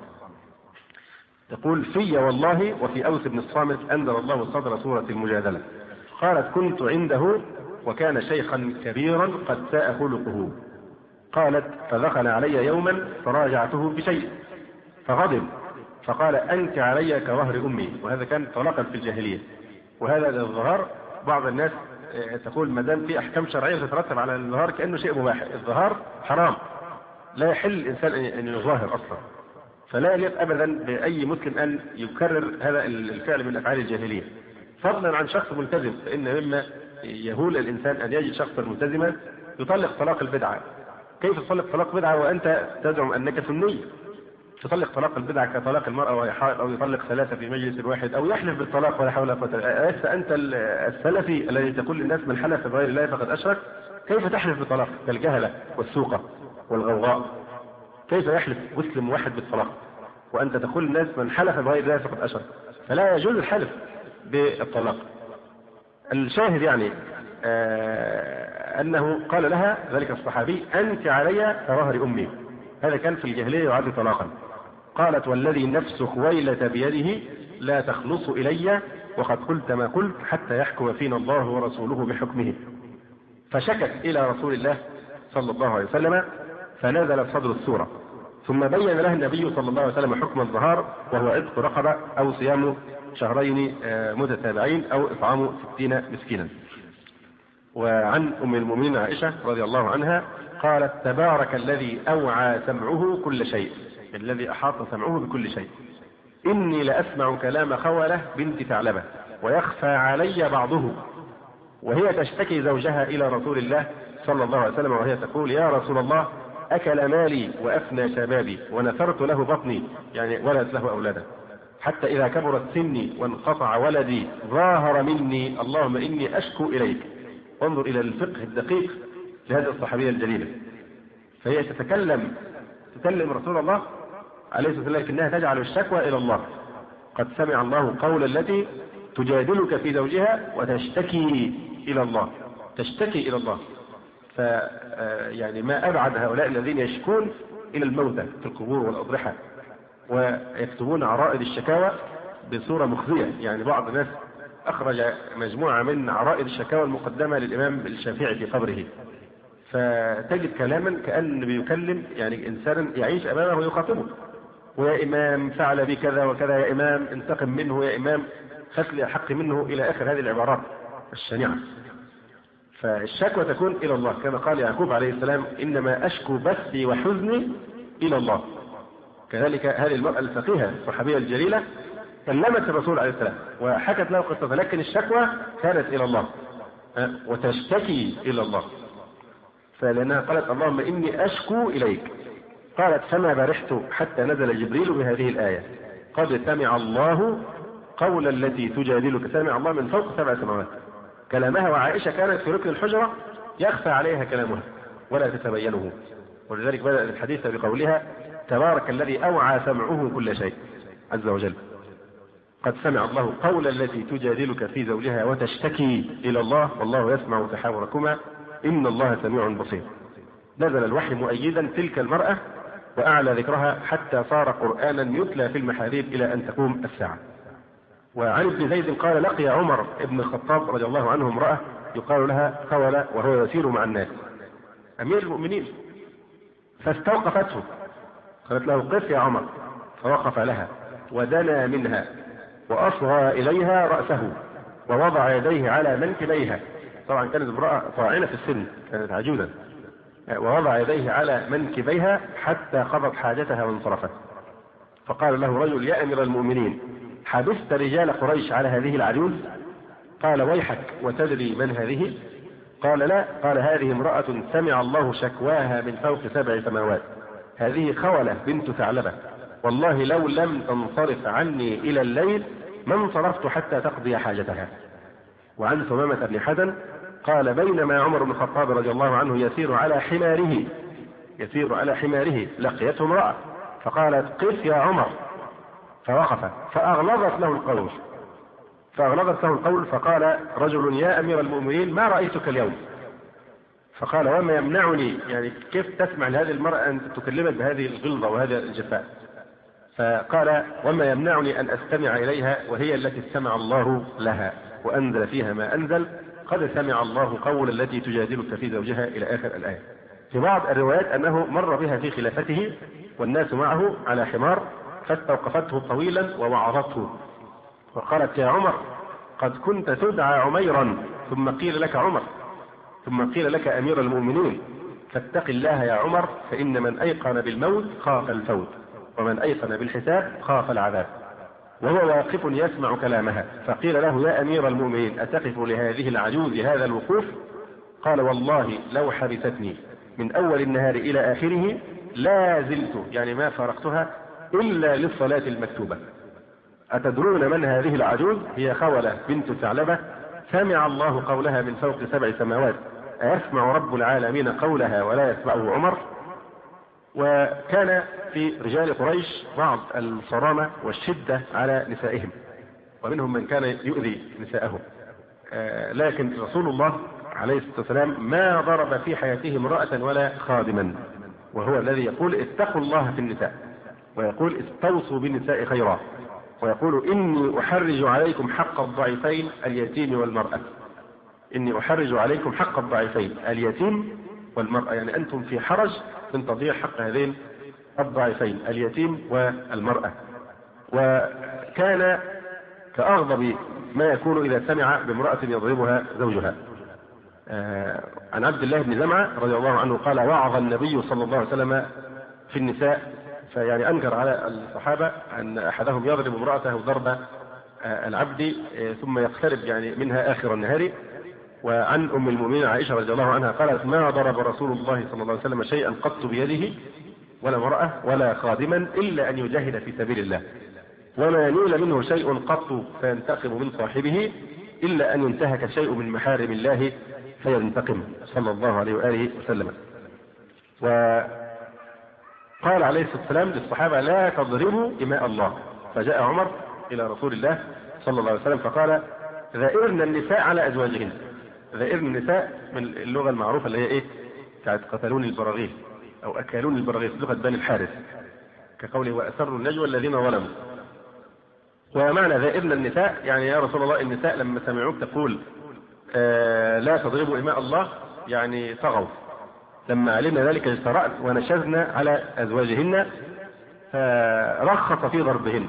تقول: في والله وفي أوس بن الصامت أنزل الله صدر سورة المجادلة. قالت: كنت عنده وكان شيخا كبيرا قد ساء خلقه. قالت: فدخل علي يوما فراجعته بشيء فغضب فقال: أنت علي كظهر أمي. وهذا كان طلاقا في الجاهلية، وهذا للظهار. بعض الناس تقول ما دام في أحكام شرعية تترتب على الظهار كأنه شيء مباح. الظهار حرام، لا يحل الإنسان أن يظاهر أصلا، فلا يليق أبدا بأي مسلم أن يكرر هذا الفعل من أفعال الجاهلية، فضلا عن شخص ملتزم. فإن مما يهول الإنسان أن يجد شخصا ملتزما يطلق طلاق البدعة. كيف تطلق طلاق بدعة وأنت تزعم أنك سني؟ تطلق طلاق البدعة كطلاق المرأة وهي حائض، أو يطلق ثلاثة في مجلس واحد، أو يحلف بالطلاق ولا حول ولا قوة. أليس أنت السلفي الذي تقول للناس من حلف بغير الله فقد أشرك؟ كيف تحلف بالطلاق؟ كالجهلة والسوقة والغوغاء. كيف يحلف مسلم واحد بالطلاق وأنت تقول للناس من حلف بغير الله فقد أشرك؟ فلا يجوز الحلف بالطلاق. الشاهد يعني آه أنه قال لها ذلك الصحابي: أنت علي كظهر أمي. هذا كان في الجاهلية يعد طلاقا. قالت: والذي نفس خويلة بيده لا تخلص إلي وقد قلت ما قلت حتى يحكم فينا الله ورسوله بحكمه. فشكت إلى رسول الله صلى الله عليه وسلم فنزلت صدر السورة، ثم بين لها النبي صلى الله عليه وسلم حكم الظهار، وهو عتق رقبة أو صيام شهرين متتابعين أو إطعام ستين مسكينا. وعن أم المؤمنين عائشة رضي الله عنها قالت: تبارك الذي أوعى سمعه كل شيء، الذي أحاط سمعه بكل شيء. إني لأسمع كلام خولة بنت ثعلبة ويخفى علي بعضه، وهي تشتكي زوجها إلى رسول الله صلى الله عليه وسلم وهي تقول: يا رسول الله، أكل مالي وأفنى شبابي ونثرت له بطني، يعني ولد له أولادا، حتى إذا كبرت سني وانقطع ولدي ظاهر مني، اللهم إني أشكو إليك. انظر إلى الفقه الدقيق لهذه الصحابية الجليلة. فهي تتكلم تكلم رسول الله عليه الصلاة والسلام لكنها تجعل الشكوى إلى الله. قد سمع الله قول التي تجادلك في زوجها وتشتكي إلى الله، تشتكي إلى الله. ف يعني ما أبعد هؤلاء الذين يشكون إلى الموتى في القبور والأضرحة ويكتبون عرائض الشكاوى بصورة مخزية. يعني بعض الناس أخرج مجموعة من عرائض الشكاوى المقدمة للإمام الشافعي في قبره، فتجد كلاما كأن بيكلم يعني إنسانا يعيش أمامه ويخاطبه، ويا إمام فعل بي كذا وكذا، يا إمام انتقم منه، يا إمام خذ لي الحق منه، إلى آخر هذه العبارات الشنيعة. فالشكوى تكون إلى الله، كما قال يعقوب عليه السلام: إنما أشكو بثي وحزني إلى الله. كذلك هذه المرأة الفقيهة الصحابية الجليلة كلمت الرسول عليه السلام وحكت له قصة، لكن الشكوى كانت إلى الله وتشتكي إلى الله. فلأنها قالت: اللهم إني أشكو إليك. قالت: فما برحت حتى نزل جبريل بهذه الآية: قد سمع الله قول التي تجادلك. سمع الله من فوق سبع سماوات كلامها، وعائشة كانت في ركن الحجرة يخفى عليها كلامها ولا تتبينه، ولذلك بدأ الحديث بقولها: تبارك الذي أوعى سمعه كل شيء عز وجل. قد سمع الله قول التي تجادلك في زوجها وتشتكي إلى الله والله يسمع تحاوركما إن الله سميع بصير. نزل الوحي مؤيدا تلك المرأة وأعلى ذكرها حتى صار قرآنا يتلى في المحاريب إلى أن تقوم الساعة. وعن ابن زيد قال: لقي عمر ابن الخطاب رضي الله عنه امرأة يقال لها خولة وهو يسير مع الناس أمير المؤمنين، فاستوقفته، قالت له: قف يا عمر، فوقف لها ودنا منها وأصغى إليها رأسه ووضع يديه على منكبيها. طبعا كانت امرأة طاعنة في السن، كانت عجوزا، ووضع يديه على منكبيها حتى قضت حاجتها وانصرفت. فقال له رجل: يا أمير المؤمنين، حبست رجال قريش على هذه العجوز؟ قال: ويحك، وتدري من هذه؟ قال: لا. قال: هذه امرأة سمع الله شكواها من فوق سبع سماوات، هذه خولة بنت ثعلبة، والله لو لم تنصرف عني إلى الليل ما انصرفت حتى تقضي حاجتها. وعن ثمامة بن حزن قال: بينما عمر بن الخطاب رضي الله عنه يسير على حماره يسير على حماره لقيته امرأة فقالت: قف يا عمر، فوقف، فأغلظت له القول فأغلظت له القول فقال رجل: يا أمير المؤمنين، ما رأيتك اليوم؟ فقال: وما يمنعني، يعني كيف تسمع لهذه المرأة أن تكلمك بهذه الغلظة وهذا الجفاء؟ فقال: وما يمنعني أن أستمع إليها وهي التي استمع الله لها وأنزل فيها ما أنزل، قد سمع الله قول التي تجادلك في زوجها، إلى آخر الآية. في بعض الروايات أنه مر بها في خلافته والناس معه على حمار، فاستوقفته طويلا ووعظته وقالت: يا عمر، قد كنت تدعى عميرا ثم قيل لك عمر ثم قيل لك أمير المؤمنين، فاتق الله يا عمر، فإن من أيقن بالموت خاف الفوت، ومن أيقن بالحساب خاف العذاب. وهو واقف يسمع كلامها، فقيل له: يا أمير المؤمنين، أتقف لهذه العجوز هذا الوقوف؟ قال: والله لو حبستني من أول النهار إلى آخره لا زلت، يعني ما فارقتها إلا للصلاة المكتوبة. أتدرون من هذه العجوز؟ هي خولة بنت ثعلبة، سمع الله قولها من فوق سبع سماوات، أيسمع رب العالمين قولها ولا يسمعه عمر؟ وكان في رجال قريش بعض الصرامة والشدة على نسائهم، ومنهم من كان يؤذي نساءهم، لكن رسول الله عليه الصلاة والسلام ما ضرب في حياته امرأة ولا خادما، وهو الذي يقول: اتقوا الله في النساء، ويقول: استوصوا بالنساء خيرا، ويقول: إني أحرج عليكم حق الضعيفين اليتيم والمرأة. إني أحرج عليكم حق الضعيفين اليتيم والمرأة، يعني أنتم في حرج من تضييع حق هذين الضعيفين اليتيم والمرأة. وكان كأغضب ما يكون إذا سمع بامرأة يضربها زوجها. آه عن عبد الله بن زمعة رضي الله عنه قال: وعظ النبي صلى الله عليه وسلم في النساء، فيعني أنكر على الصحابة أن أحدهم يضرب امرأته ضرب آه العبد آه ثم يقترب يعني منها آخر النهار. وعن أم المؤمنين عائشة رضي الله عنها قالت: ما ضرب رسول الله صلى الله عليه وسلم شيئا قط بيده ولا امرأة ولا خادما إلا أن يجاهد في سبيل الله، وما ينول منه شيء قط فينتقم من صاحبه إلا أن ينتهك شيء من محارم الله فينتقم، صلى الله عليه وآله وسلم. وقال عليه الصلاة والسلام للصحابة: لا تضربوا إماء الله. فجاء عمر إلى رسول الله صلى الله عليه وسلم فقال ذائرن النساء على أزواجهن. ذائرن النساء من اللغة المعروفة اللي هي إيه؟ كانت قتلون البراغيث أو أكلون البراغيث، لغة بني الحارث، كقوله وأسروا النجوى الذين ظلموا. ومعنى ذائرن النساء يعني يا رسول الله النساء لما سمعوك تقول آه لا تضربوا إماء الله يعني طغوا، لما علمنا ذلك اجترأت ونشزنا على أزواجهن فرخص في ضربهن.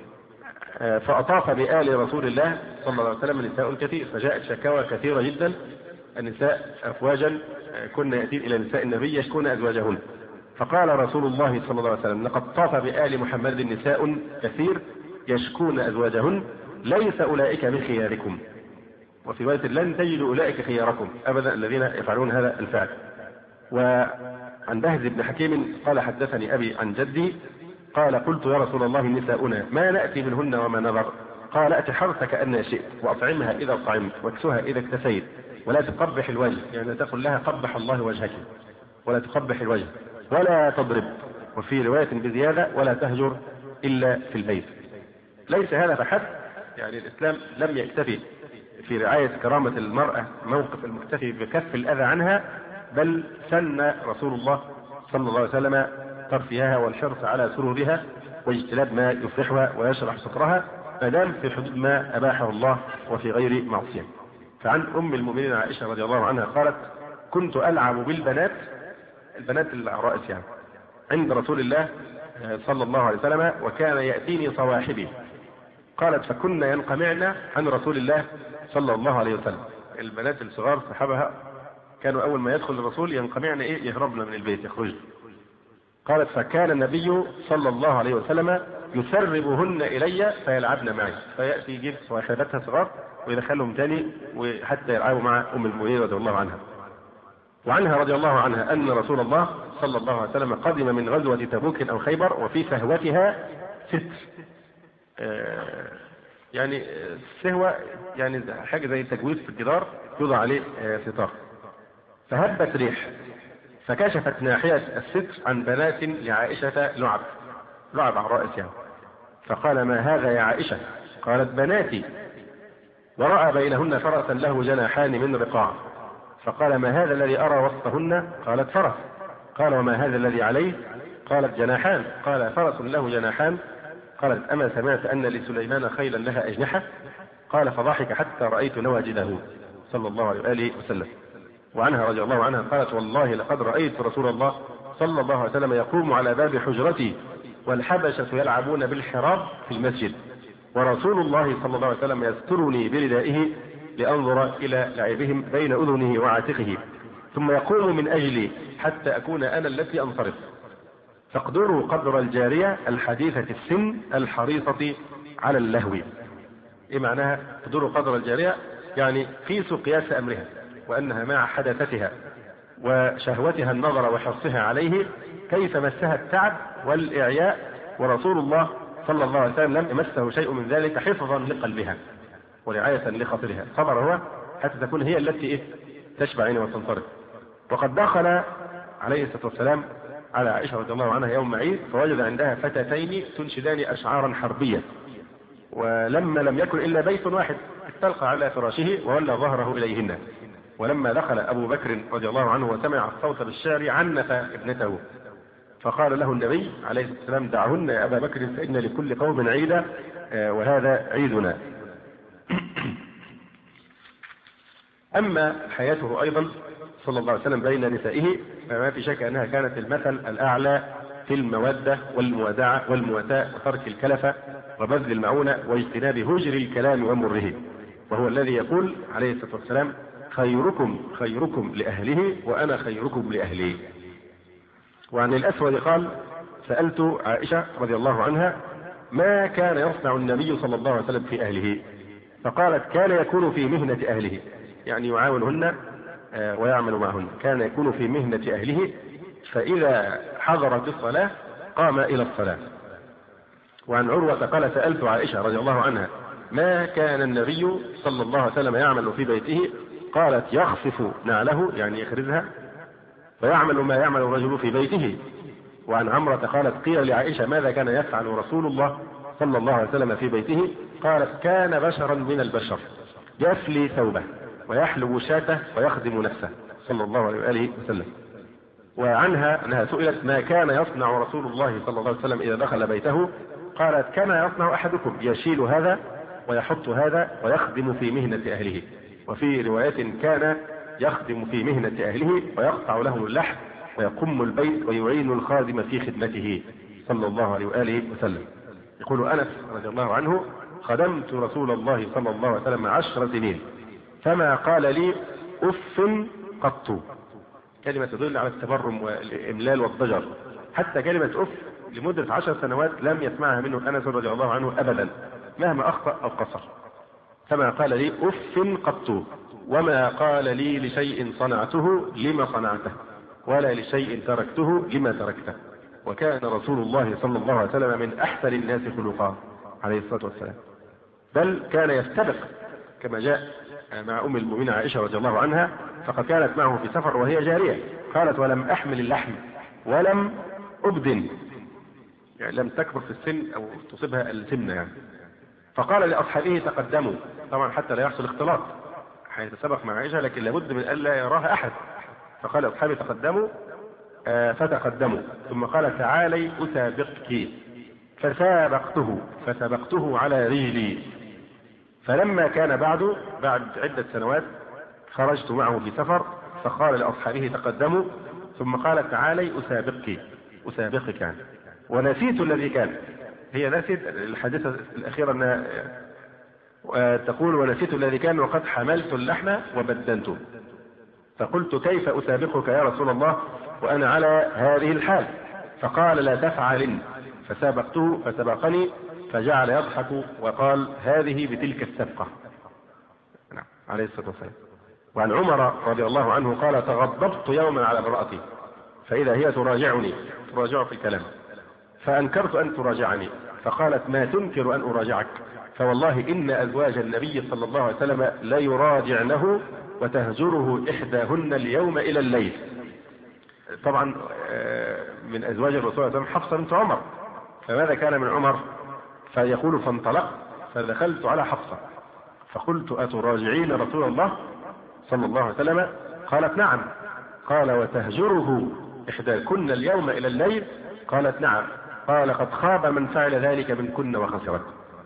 فأطاف بآل رسول الله صلى الله عليه وسلم نساء كثير، فجاءت شكاوى كثيرة جدا، النساء أفواجا كن يأتين إلى نساء النبي يشكون أزواجهن. فقال رسول الله صلى الله عليه وسلم لقد طاف بآل محمد نساء كثير يشكون أزواجهن ليس أولئك من خياركم، وفي رواية لن تجدوا أولئك خياركم أبدا الذين يفعلون هذا الفعل. وعن بهز بن حكيم قال حدثني أبي عن جدي قال قلت يا رسول الله نساؤنا ما نأتي منهن وما نظر؟ قال أت حرثك أن شئت وأطعمها إذا طعمت واكسها إذا اكتسيت ولا تقبح الوجه، يعني تقول لها قبح الله وجهك، ولا تقبح الوجه، ولا تضرب، وفي رواية بزيادة ولا تهجر إلا في البيت. ليس هذا فحسب، يعني الإسلام لم يكتفي في رعاية كرامة المرأة موقف المكتفي بكف الأذى عنها، بل سن رسول الله صلى الله عليه وسلم ترفيها والحرص على سرورها واجتناب ما يفرحها ويشرح صدرها ما دام في حدود ما أباحه الله وفي غير معصية. فعن أم المؤمنين عائشة رضي الله عنها قالت كنت ألعب بالبنات، البنات العرائس يعني، عند رسول الله صلى الله عليه وسلم وكان يأتيني صواحبي. قالت فكنا ينقمعن عن رسول الله صلى الله عليه وسلم، البنات الصغار صحابها كانوا أول ما يدخل الرسول ينقمعن إيه؟ يهربن من البيت يخرجن. قالت فكان النبي صلى الله عليه وسلم يسربهن إلي فيلعبن معي، فيأتي يجيب صاحبتها صغار ويدخلهم تاني وحتى يلعبوا مع أم المؤمنين رضي الله عنها. وعنها رضي الله عنها أن رسول الله صلى الله عليه وسلم قدم من غزوة تبوك أو خيبر وفي سهوتها ستر، آه يعني السهوة يعني حاجة زي تجويف في الجدار يوضع عليه آه ستار، فهبت ريح فكشفت ناحية الستر عن بنات لعائشة لعب لعب عرائس يعني. فقال ما هذا يا عائشة؟ قالت بناتي. ورأى بينهن فرسا له جناحان من رقاع، فقال ما هذا الذي أرى وسطهن؟ قالت فرس. قال وما هذا الذي عليه؟ قالت جناحان. قال فرس له جناحان. قالت أما سمعت أن لسليمان خيلا لها أجنحة؟ قال فضحك حتى رأيت نواجذه صلى الله عليه وآله وسلم. وعنها رضي الله عنها قالت والله لقد رأيت رسول الله صلى الله عليه وسلم يقوم على باب حجرتي والحبشة يلعبون بالحراب في المسجد ورسول الله صلى الله عليه وسلم يسترني بردائه لأنظر إلى لعبهم بين أذنه وعاتقه ثم يقوم من أجلي حتى أكون أنا التي أنصرف. فاقدروا قدر الجارية الحديثة السن الحريصة على اللهو. إيه معناها اقدروا قدر الجارية؟ يعني قيسوا قياس أمرها وأنها مع حدثتها وشهوتها النظر وحرصها عليه كيف مسها التعب والإعياء، ورسول الله صلى الله عليه وسلم لم يمسه شيء من ذلك حفظا لقلبها ورعاية لخاطرها، صبر هو حتى تكون هي التي إيه؟ تشبع عينه وتنصرف. وقد دخل عليه الصلاة والسلام على عائشة رضي الله عنها يوم عيد فوجد عندها فتاتين تنشدان أشعارا حربية، ولما لم يكن إلا بيت واحد استلقى على فراشه وولى ظهره إليهن. ولما دخل أبو بكر رضي الله عنه وسمع الصوت بالشعر عنف ابنته، فقال له النبي عليه الصلاة والسلام دعهن يا أبا بكر فإن لكل قوم عيدا وهذا عيدنا. أما حياته أيضا صلى الله عليه وسلم بين نسائه فما في شك أنها كانت المثل الأعلى في المودة والموادعة والمواتاة وترك الكلفة وبذل المعونة واجتناب هجر الكلام ومره، وهو الذي يقول عليه الصلاة والسلام خيركم خيركم لأهله وأنا خيركم لأهلي. وعن الأسود قال سألت عائشة رضي الله عنها ما كان يصنع النبي صلى الله عليه وسلم في أهله؟ فقالت كان يكون في مهنة أهله، يعني يعاونهن ويعمل معهن، كان يكون في مهنة أهله فإذا حضرت الصلاة قام إلى الصلاة. وعن عروة قال سألت عائشة رضي الله عنها ما كان النبي صلى الله عليه وسلم يعمل في بيته؟ قالت يخصف نعله يعني يخرجها ويعمل ما يعمل الرجل في بيته. وعن عمرة قالت قيل لعائشة ماذا كان يفعل رسول الله صلى الله عليه وسلم في بيته؟ قالت كان بشرا من البشر يفلي ثوبه ويحلب شاته ويخدم نفسه صلى الله عليه وآله وسلم. وعنها أنها سئلت ما كان يصنع رسول الله صلى الله عليه وسلم إذا دخل بيته؟ قالت كان يصنع أحدكم يشيل هذا ويحط هذا ويخدم في مهنة أهله. وفي رواية كان يخدم في مهنة أهله ويقطع لهم اللحم ويقم البيت ويعين الخادم في خدمته صلى الله عليه وآله وسلم. يقول أنس رضي الله عنه خدمت رسول الله صلى الله عليه وسلم عشر سنين فما قال لي أف قط. كلمة تدل على التبرم والإملال والضجر. حتى كلمة أف لمدة عشر سنوات لم يسمعها منه أنس رضي الله عنه أبدا مهما أخطأ أو قصر. فما قال لي أف قط وما قال لي لشيء صنعته لما صنعته ولا لشيء تركته لما تركته. وكان رسول الله صلى الله عليه وسلم من أحسن الناس خلقا عليه الصلاة والسلام، بل كان يستبق كما جاء مع أم المؤمنين عائشة رضي الله عنها، فقد كانت معه في سفر وهي جارية قالت ولم أحمل اللحم ولم أبدن، يعني لم تكبر في السن أو تصيبها السمنة يعني. فقال لأصحابه تقدموا، طبعا حتى لا يحصل اختلاط، حيتسابق مع عائشة لكن لابد من ألا يراها أحد. فقال لأصحابه تقدموا آه فتقدموا، ثم قال تعالي أسابقك، فسابقته فسبقته على رجلي. فلما كان بعد بعد عدة سنوات خرجت معه في سفر فقال لأصحابه تقدموا، ثم قال تعالي أسابقك أسابقك يعني. ونسيت الذي كان، هي نسيت الحديثة الأخيرة أنها تقول ونسيت الذي كان وقد حملت اللحم وبدنته، فقلت كيف أسابقك يا رسول الله وأنا على هذه الحال؟ فقال لا تفعلن، فسابقته فسبقني فجعل يضحك وقال هذه بتلك السبقة نعم عليه الصلاة والسلام. وعن عمر رضي الله عنه قال تغضبت يوما على امرأتي فإذا هي تراجعني تراجع في الكلام فأنكرت أن تراجعني، فقالت ما تنكر أن أراجعك؟ فوالله إن أزواج النبي صلى الله عليه وسلم لا يراجعنه وتهجره إحداهن اليوم إلى الليل. طبعا من أزواج الرسول صلى الله عليه وسلم حفصة بنت عمر، فماذا كان من عمر؟ فيقول فانطلقت فدخلت على حفصة فقلت أتراجعين رسول الله صلى الله عليه وسلم؟ قالت نعم. قال وتهجره إحداكن اليوم إلى الليل؟ قالت نعم. قال قد خاب من فعل ذلك منكن وخسرت.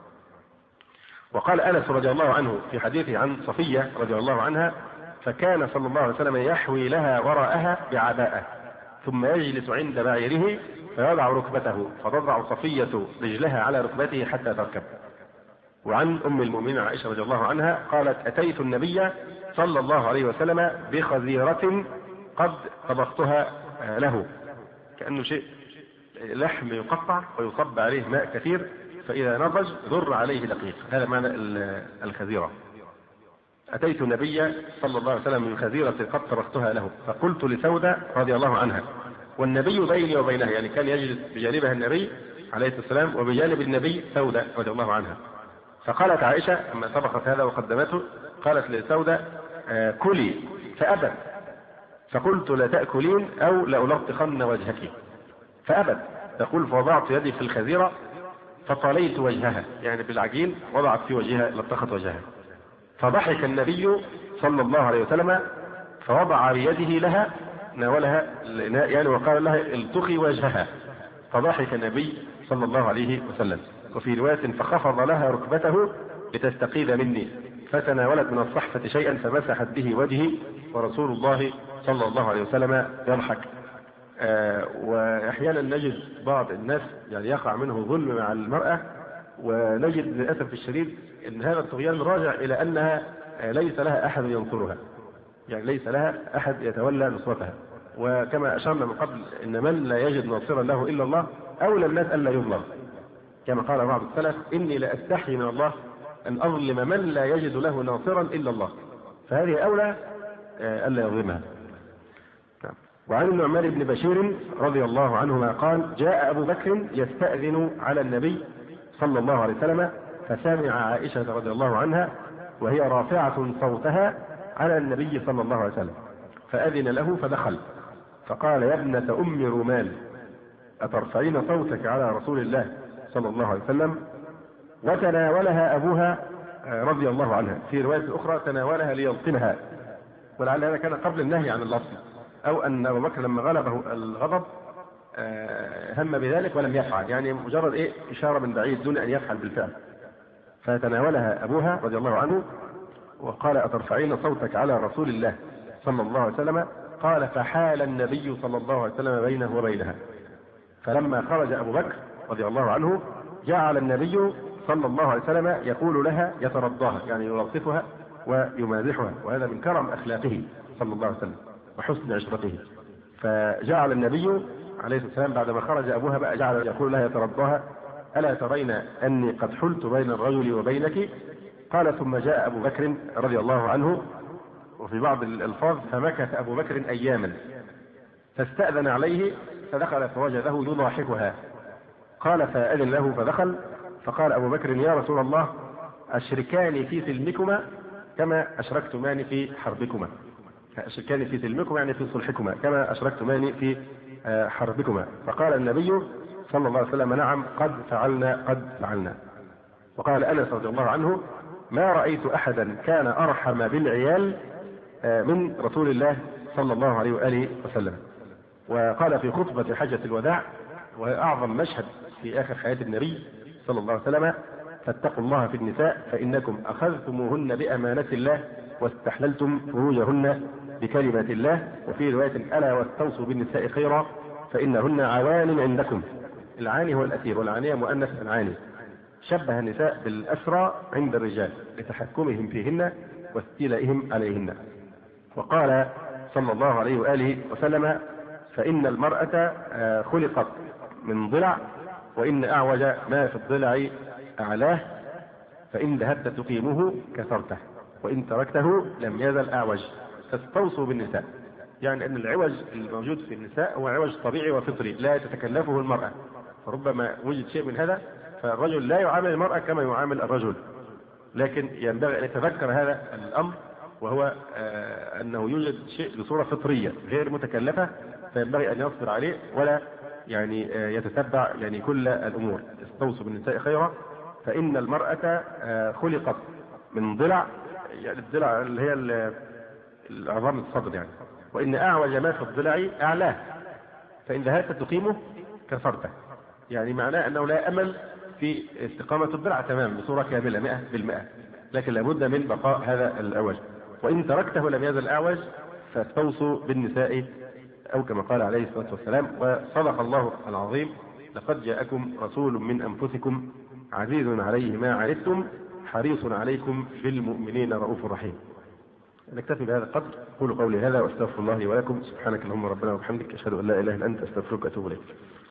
وقال أنس رضي الله عنه في حديثه عن صفية رضي الله عنها فكان صلى الله عليه وسلم يحوي لها وراءها بعباءة ثم يجلس عند بعيره فيضع ركبته فتضع صفية رجلها على ركبته حتى تركب. وعن أم المؤمنين عائشة رضي الله عنها قالت أتيت النبي صلى الله عليه وسلم بخزيرة قد طبختها له، كأنه شيء لحم يقطع ويصب عليه ماء كثير فإذا نضج ضر عليه دقيق، هذا معنى الخزيرة. أتيت النبي صلى الله عليه وسلم من خزيرة قد طبختها له فقلت لسودة رضي الله عنها والنبي بيني وبينها، يعني كان يجلس بجانبها النبي عليه السلام وبجانب النبي سودة رضي الله عنها. فقالت عائشة لما طبخت هذا وقدمته قالت لسودة آه كلي فأبت، فقلت لا تأكلين أو لألطخن وجهك فأبت. تقول فوضعت يدي في الخزيرة فطليت وجهها، يعني بالعجين وضعت في وجهها لطخت وجهها. فضحك النبي صلى الله عليه وسلم فوضع بيده لها ناولها يعني وقال لها التقي وجهها، فضحك النبي صلى الله عليه وسلم. وفي رواية فخفض لها ركبته لتستقيل مني فتناولت من الصحفة شيئا فمسحت به وجهي ورسول الله صلى الله عليه وسلم يضحك. آه وأحيانا نجد بعض الناس يعني يقع منه ظلم مع المرأة، ونجد للأسف الشديد أن هذا الطغيان راجع إلى أنها ليس لها أحد ينصرها، يعني ليس لها أحد يتولى نصرتها. وكما أشرنا من قبل أن من لا يجد ناصرا له إلا الله أولى الناس ألا يظلم، كما قال بعض السلف إني لأستحي من الله أن أظلم من لا يجد له ناصرا إلا الله، فهذه أولى ألا يظلمها. وعن النعمان بن بشير رضي الله عنهما قال جاء أبو بكر يستأذن على النبي صلى الله عليه وسلم فسمع عائشة رضي الله عنها وهي رافعة صوتها على النبي صلى الله عليه وسلم فأذن له فدخل فقال يا ابنة أم رومان أترفعين صوتك على رسول الله صلى الله عليه وسلم؟ وتناولها أبوها رضي الله عنها، في رواية أخرى تناولها ليلطمها، ولعل هذا كان قبل النهي عن اللطم، أو أن أبو بكر لما غلبه الغضب هم بذلك ولم يفعل، يعني مجرد إيه إشارة من بعيد دون أن يفعل بالفعل. فتناولها أبوها رضي الله عنه وقال أترفعين صوتك على رسول الله صلى الله عليه وسلم؟ قال فحال النبي صلى الله عليه وسلم بينه وبينها، فلما خرج أبو بكر رضي الله عنه جعل النبي صلى الله عليه وسلم يقول لها يترضاها، يعني يلطفها ويمازحها، وهذا من كرم أخلاقه صلى الله عليه وسلم وحسن عشرته. فجعل النبي عليه الصلاة والسلام بعدما خرج أبوها بقى جعل يقول لها يترضاها ألا ترين أني قد حلت بين الرجل وبينك؟ قال ثم جاء أبو بكر رضي الله عنه، وفي بعض الألفاظ فمكث أبو بكر أياما، فاستأذن عليه فدخل فوجده يضاحكها، قال فأذن له فدخل، فقال أبو بكر يا رسول الله أشركاني في سلمكما كما أشركتماني في حربكما، أشركاني في سلمكما يعني في صلحكما كما أشركتماني في حربكما. فقال النبي صلى الله عليه وسلم نعم قد فعلنا قد فعلنا. وقال أنس رضي الله عنه ما رأيت أحدا كان أرحم بالعيال من رسول الله صلى الله عليه وآله وسلم. وقال في خطبة حجة الوداع وأعظم مشهد في آخر حياة النبي صلى الله عليه وسلم فاتقوا الله في النساء فإنكم أخذتموهن بأمانة الله واستحللتم فروجهن بكلمة الله، وفي رواية ألا واستوصوا بالنساء خيرا فإنهن عوان عندكم. العاني هو الأسير والعانية مؤنث العاني. شبه النساء بالأسرى عند الرجال لتحكمهم فيهن واستيلائهم عليهن. وقال صلى الله عليه وآله وسلم فإن المرأة خلقت من ضلع وإن أعوج ما في الضلع أعلاه، فإن ذهبت تقيمه كسرته وإن تركته لم يزل أعوج، فاستوصوا بالنساء. يعني أن العوج الموجود في النساء هو عوج طبيعي وفطري لا تتكلفه المرأة، فربما وجد شيء من هذا فالرجل لا يعامل المرأة كما يعامل الرجل، لكن ينبغي أن يتذكر هذا الأمر، وهو آه أنه يوجد شيء بصورة فطرية غير متكلفة، فينبغي أن يصبر عليه ولا يعني آه يتتبع يعني كل الأمور. استوصوا بالنساء خيرا فإن المرأة آه خلقت من ضلع، يعني الضلع اللي هي العظام الصدر يعني، وإن أعوج ما في الضلع أعلاه فإن ذهبت تقيمه كسرته، يعني معناه أنه لا أمل في استقامة الضلع تمام بصورة كاملة مئة بالمئة، لكن لابد من بقاء هذا الأعوج، وإن تركته لم يزل أعوج فاستوصوا بالنساء أو كما قال عليه الصلاة والسلام. وصدق الله العظيم لقد جاءكم رسول من أنفسكم عزيز عليه ما عنتم حريص عليكم بالمؤمنين رؤوف رحيم. نكتفي بهذا القدر. قولوا قولي هذا واستغفر الله لي ولكم. سبحانك اللهم ربنا وبحمدك أشهد أن لا إله إلا أنت أستغفرك وأتوب إليك.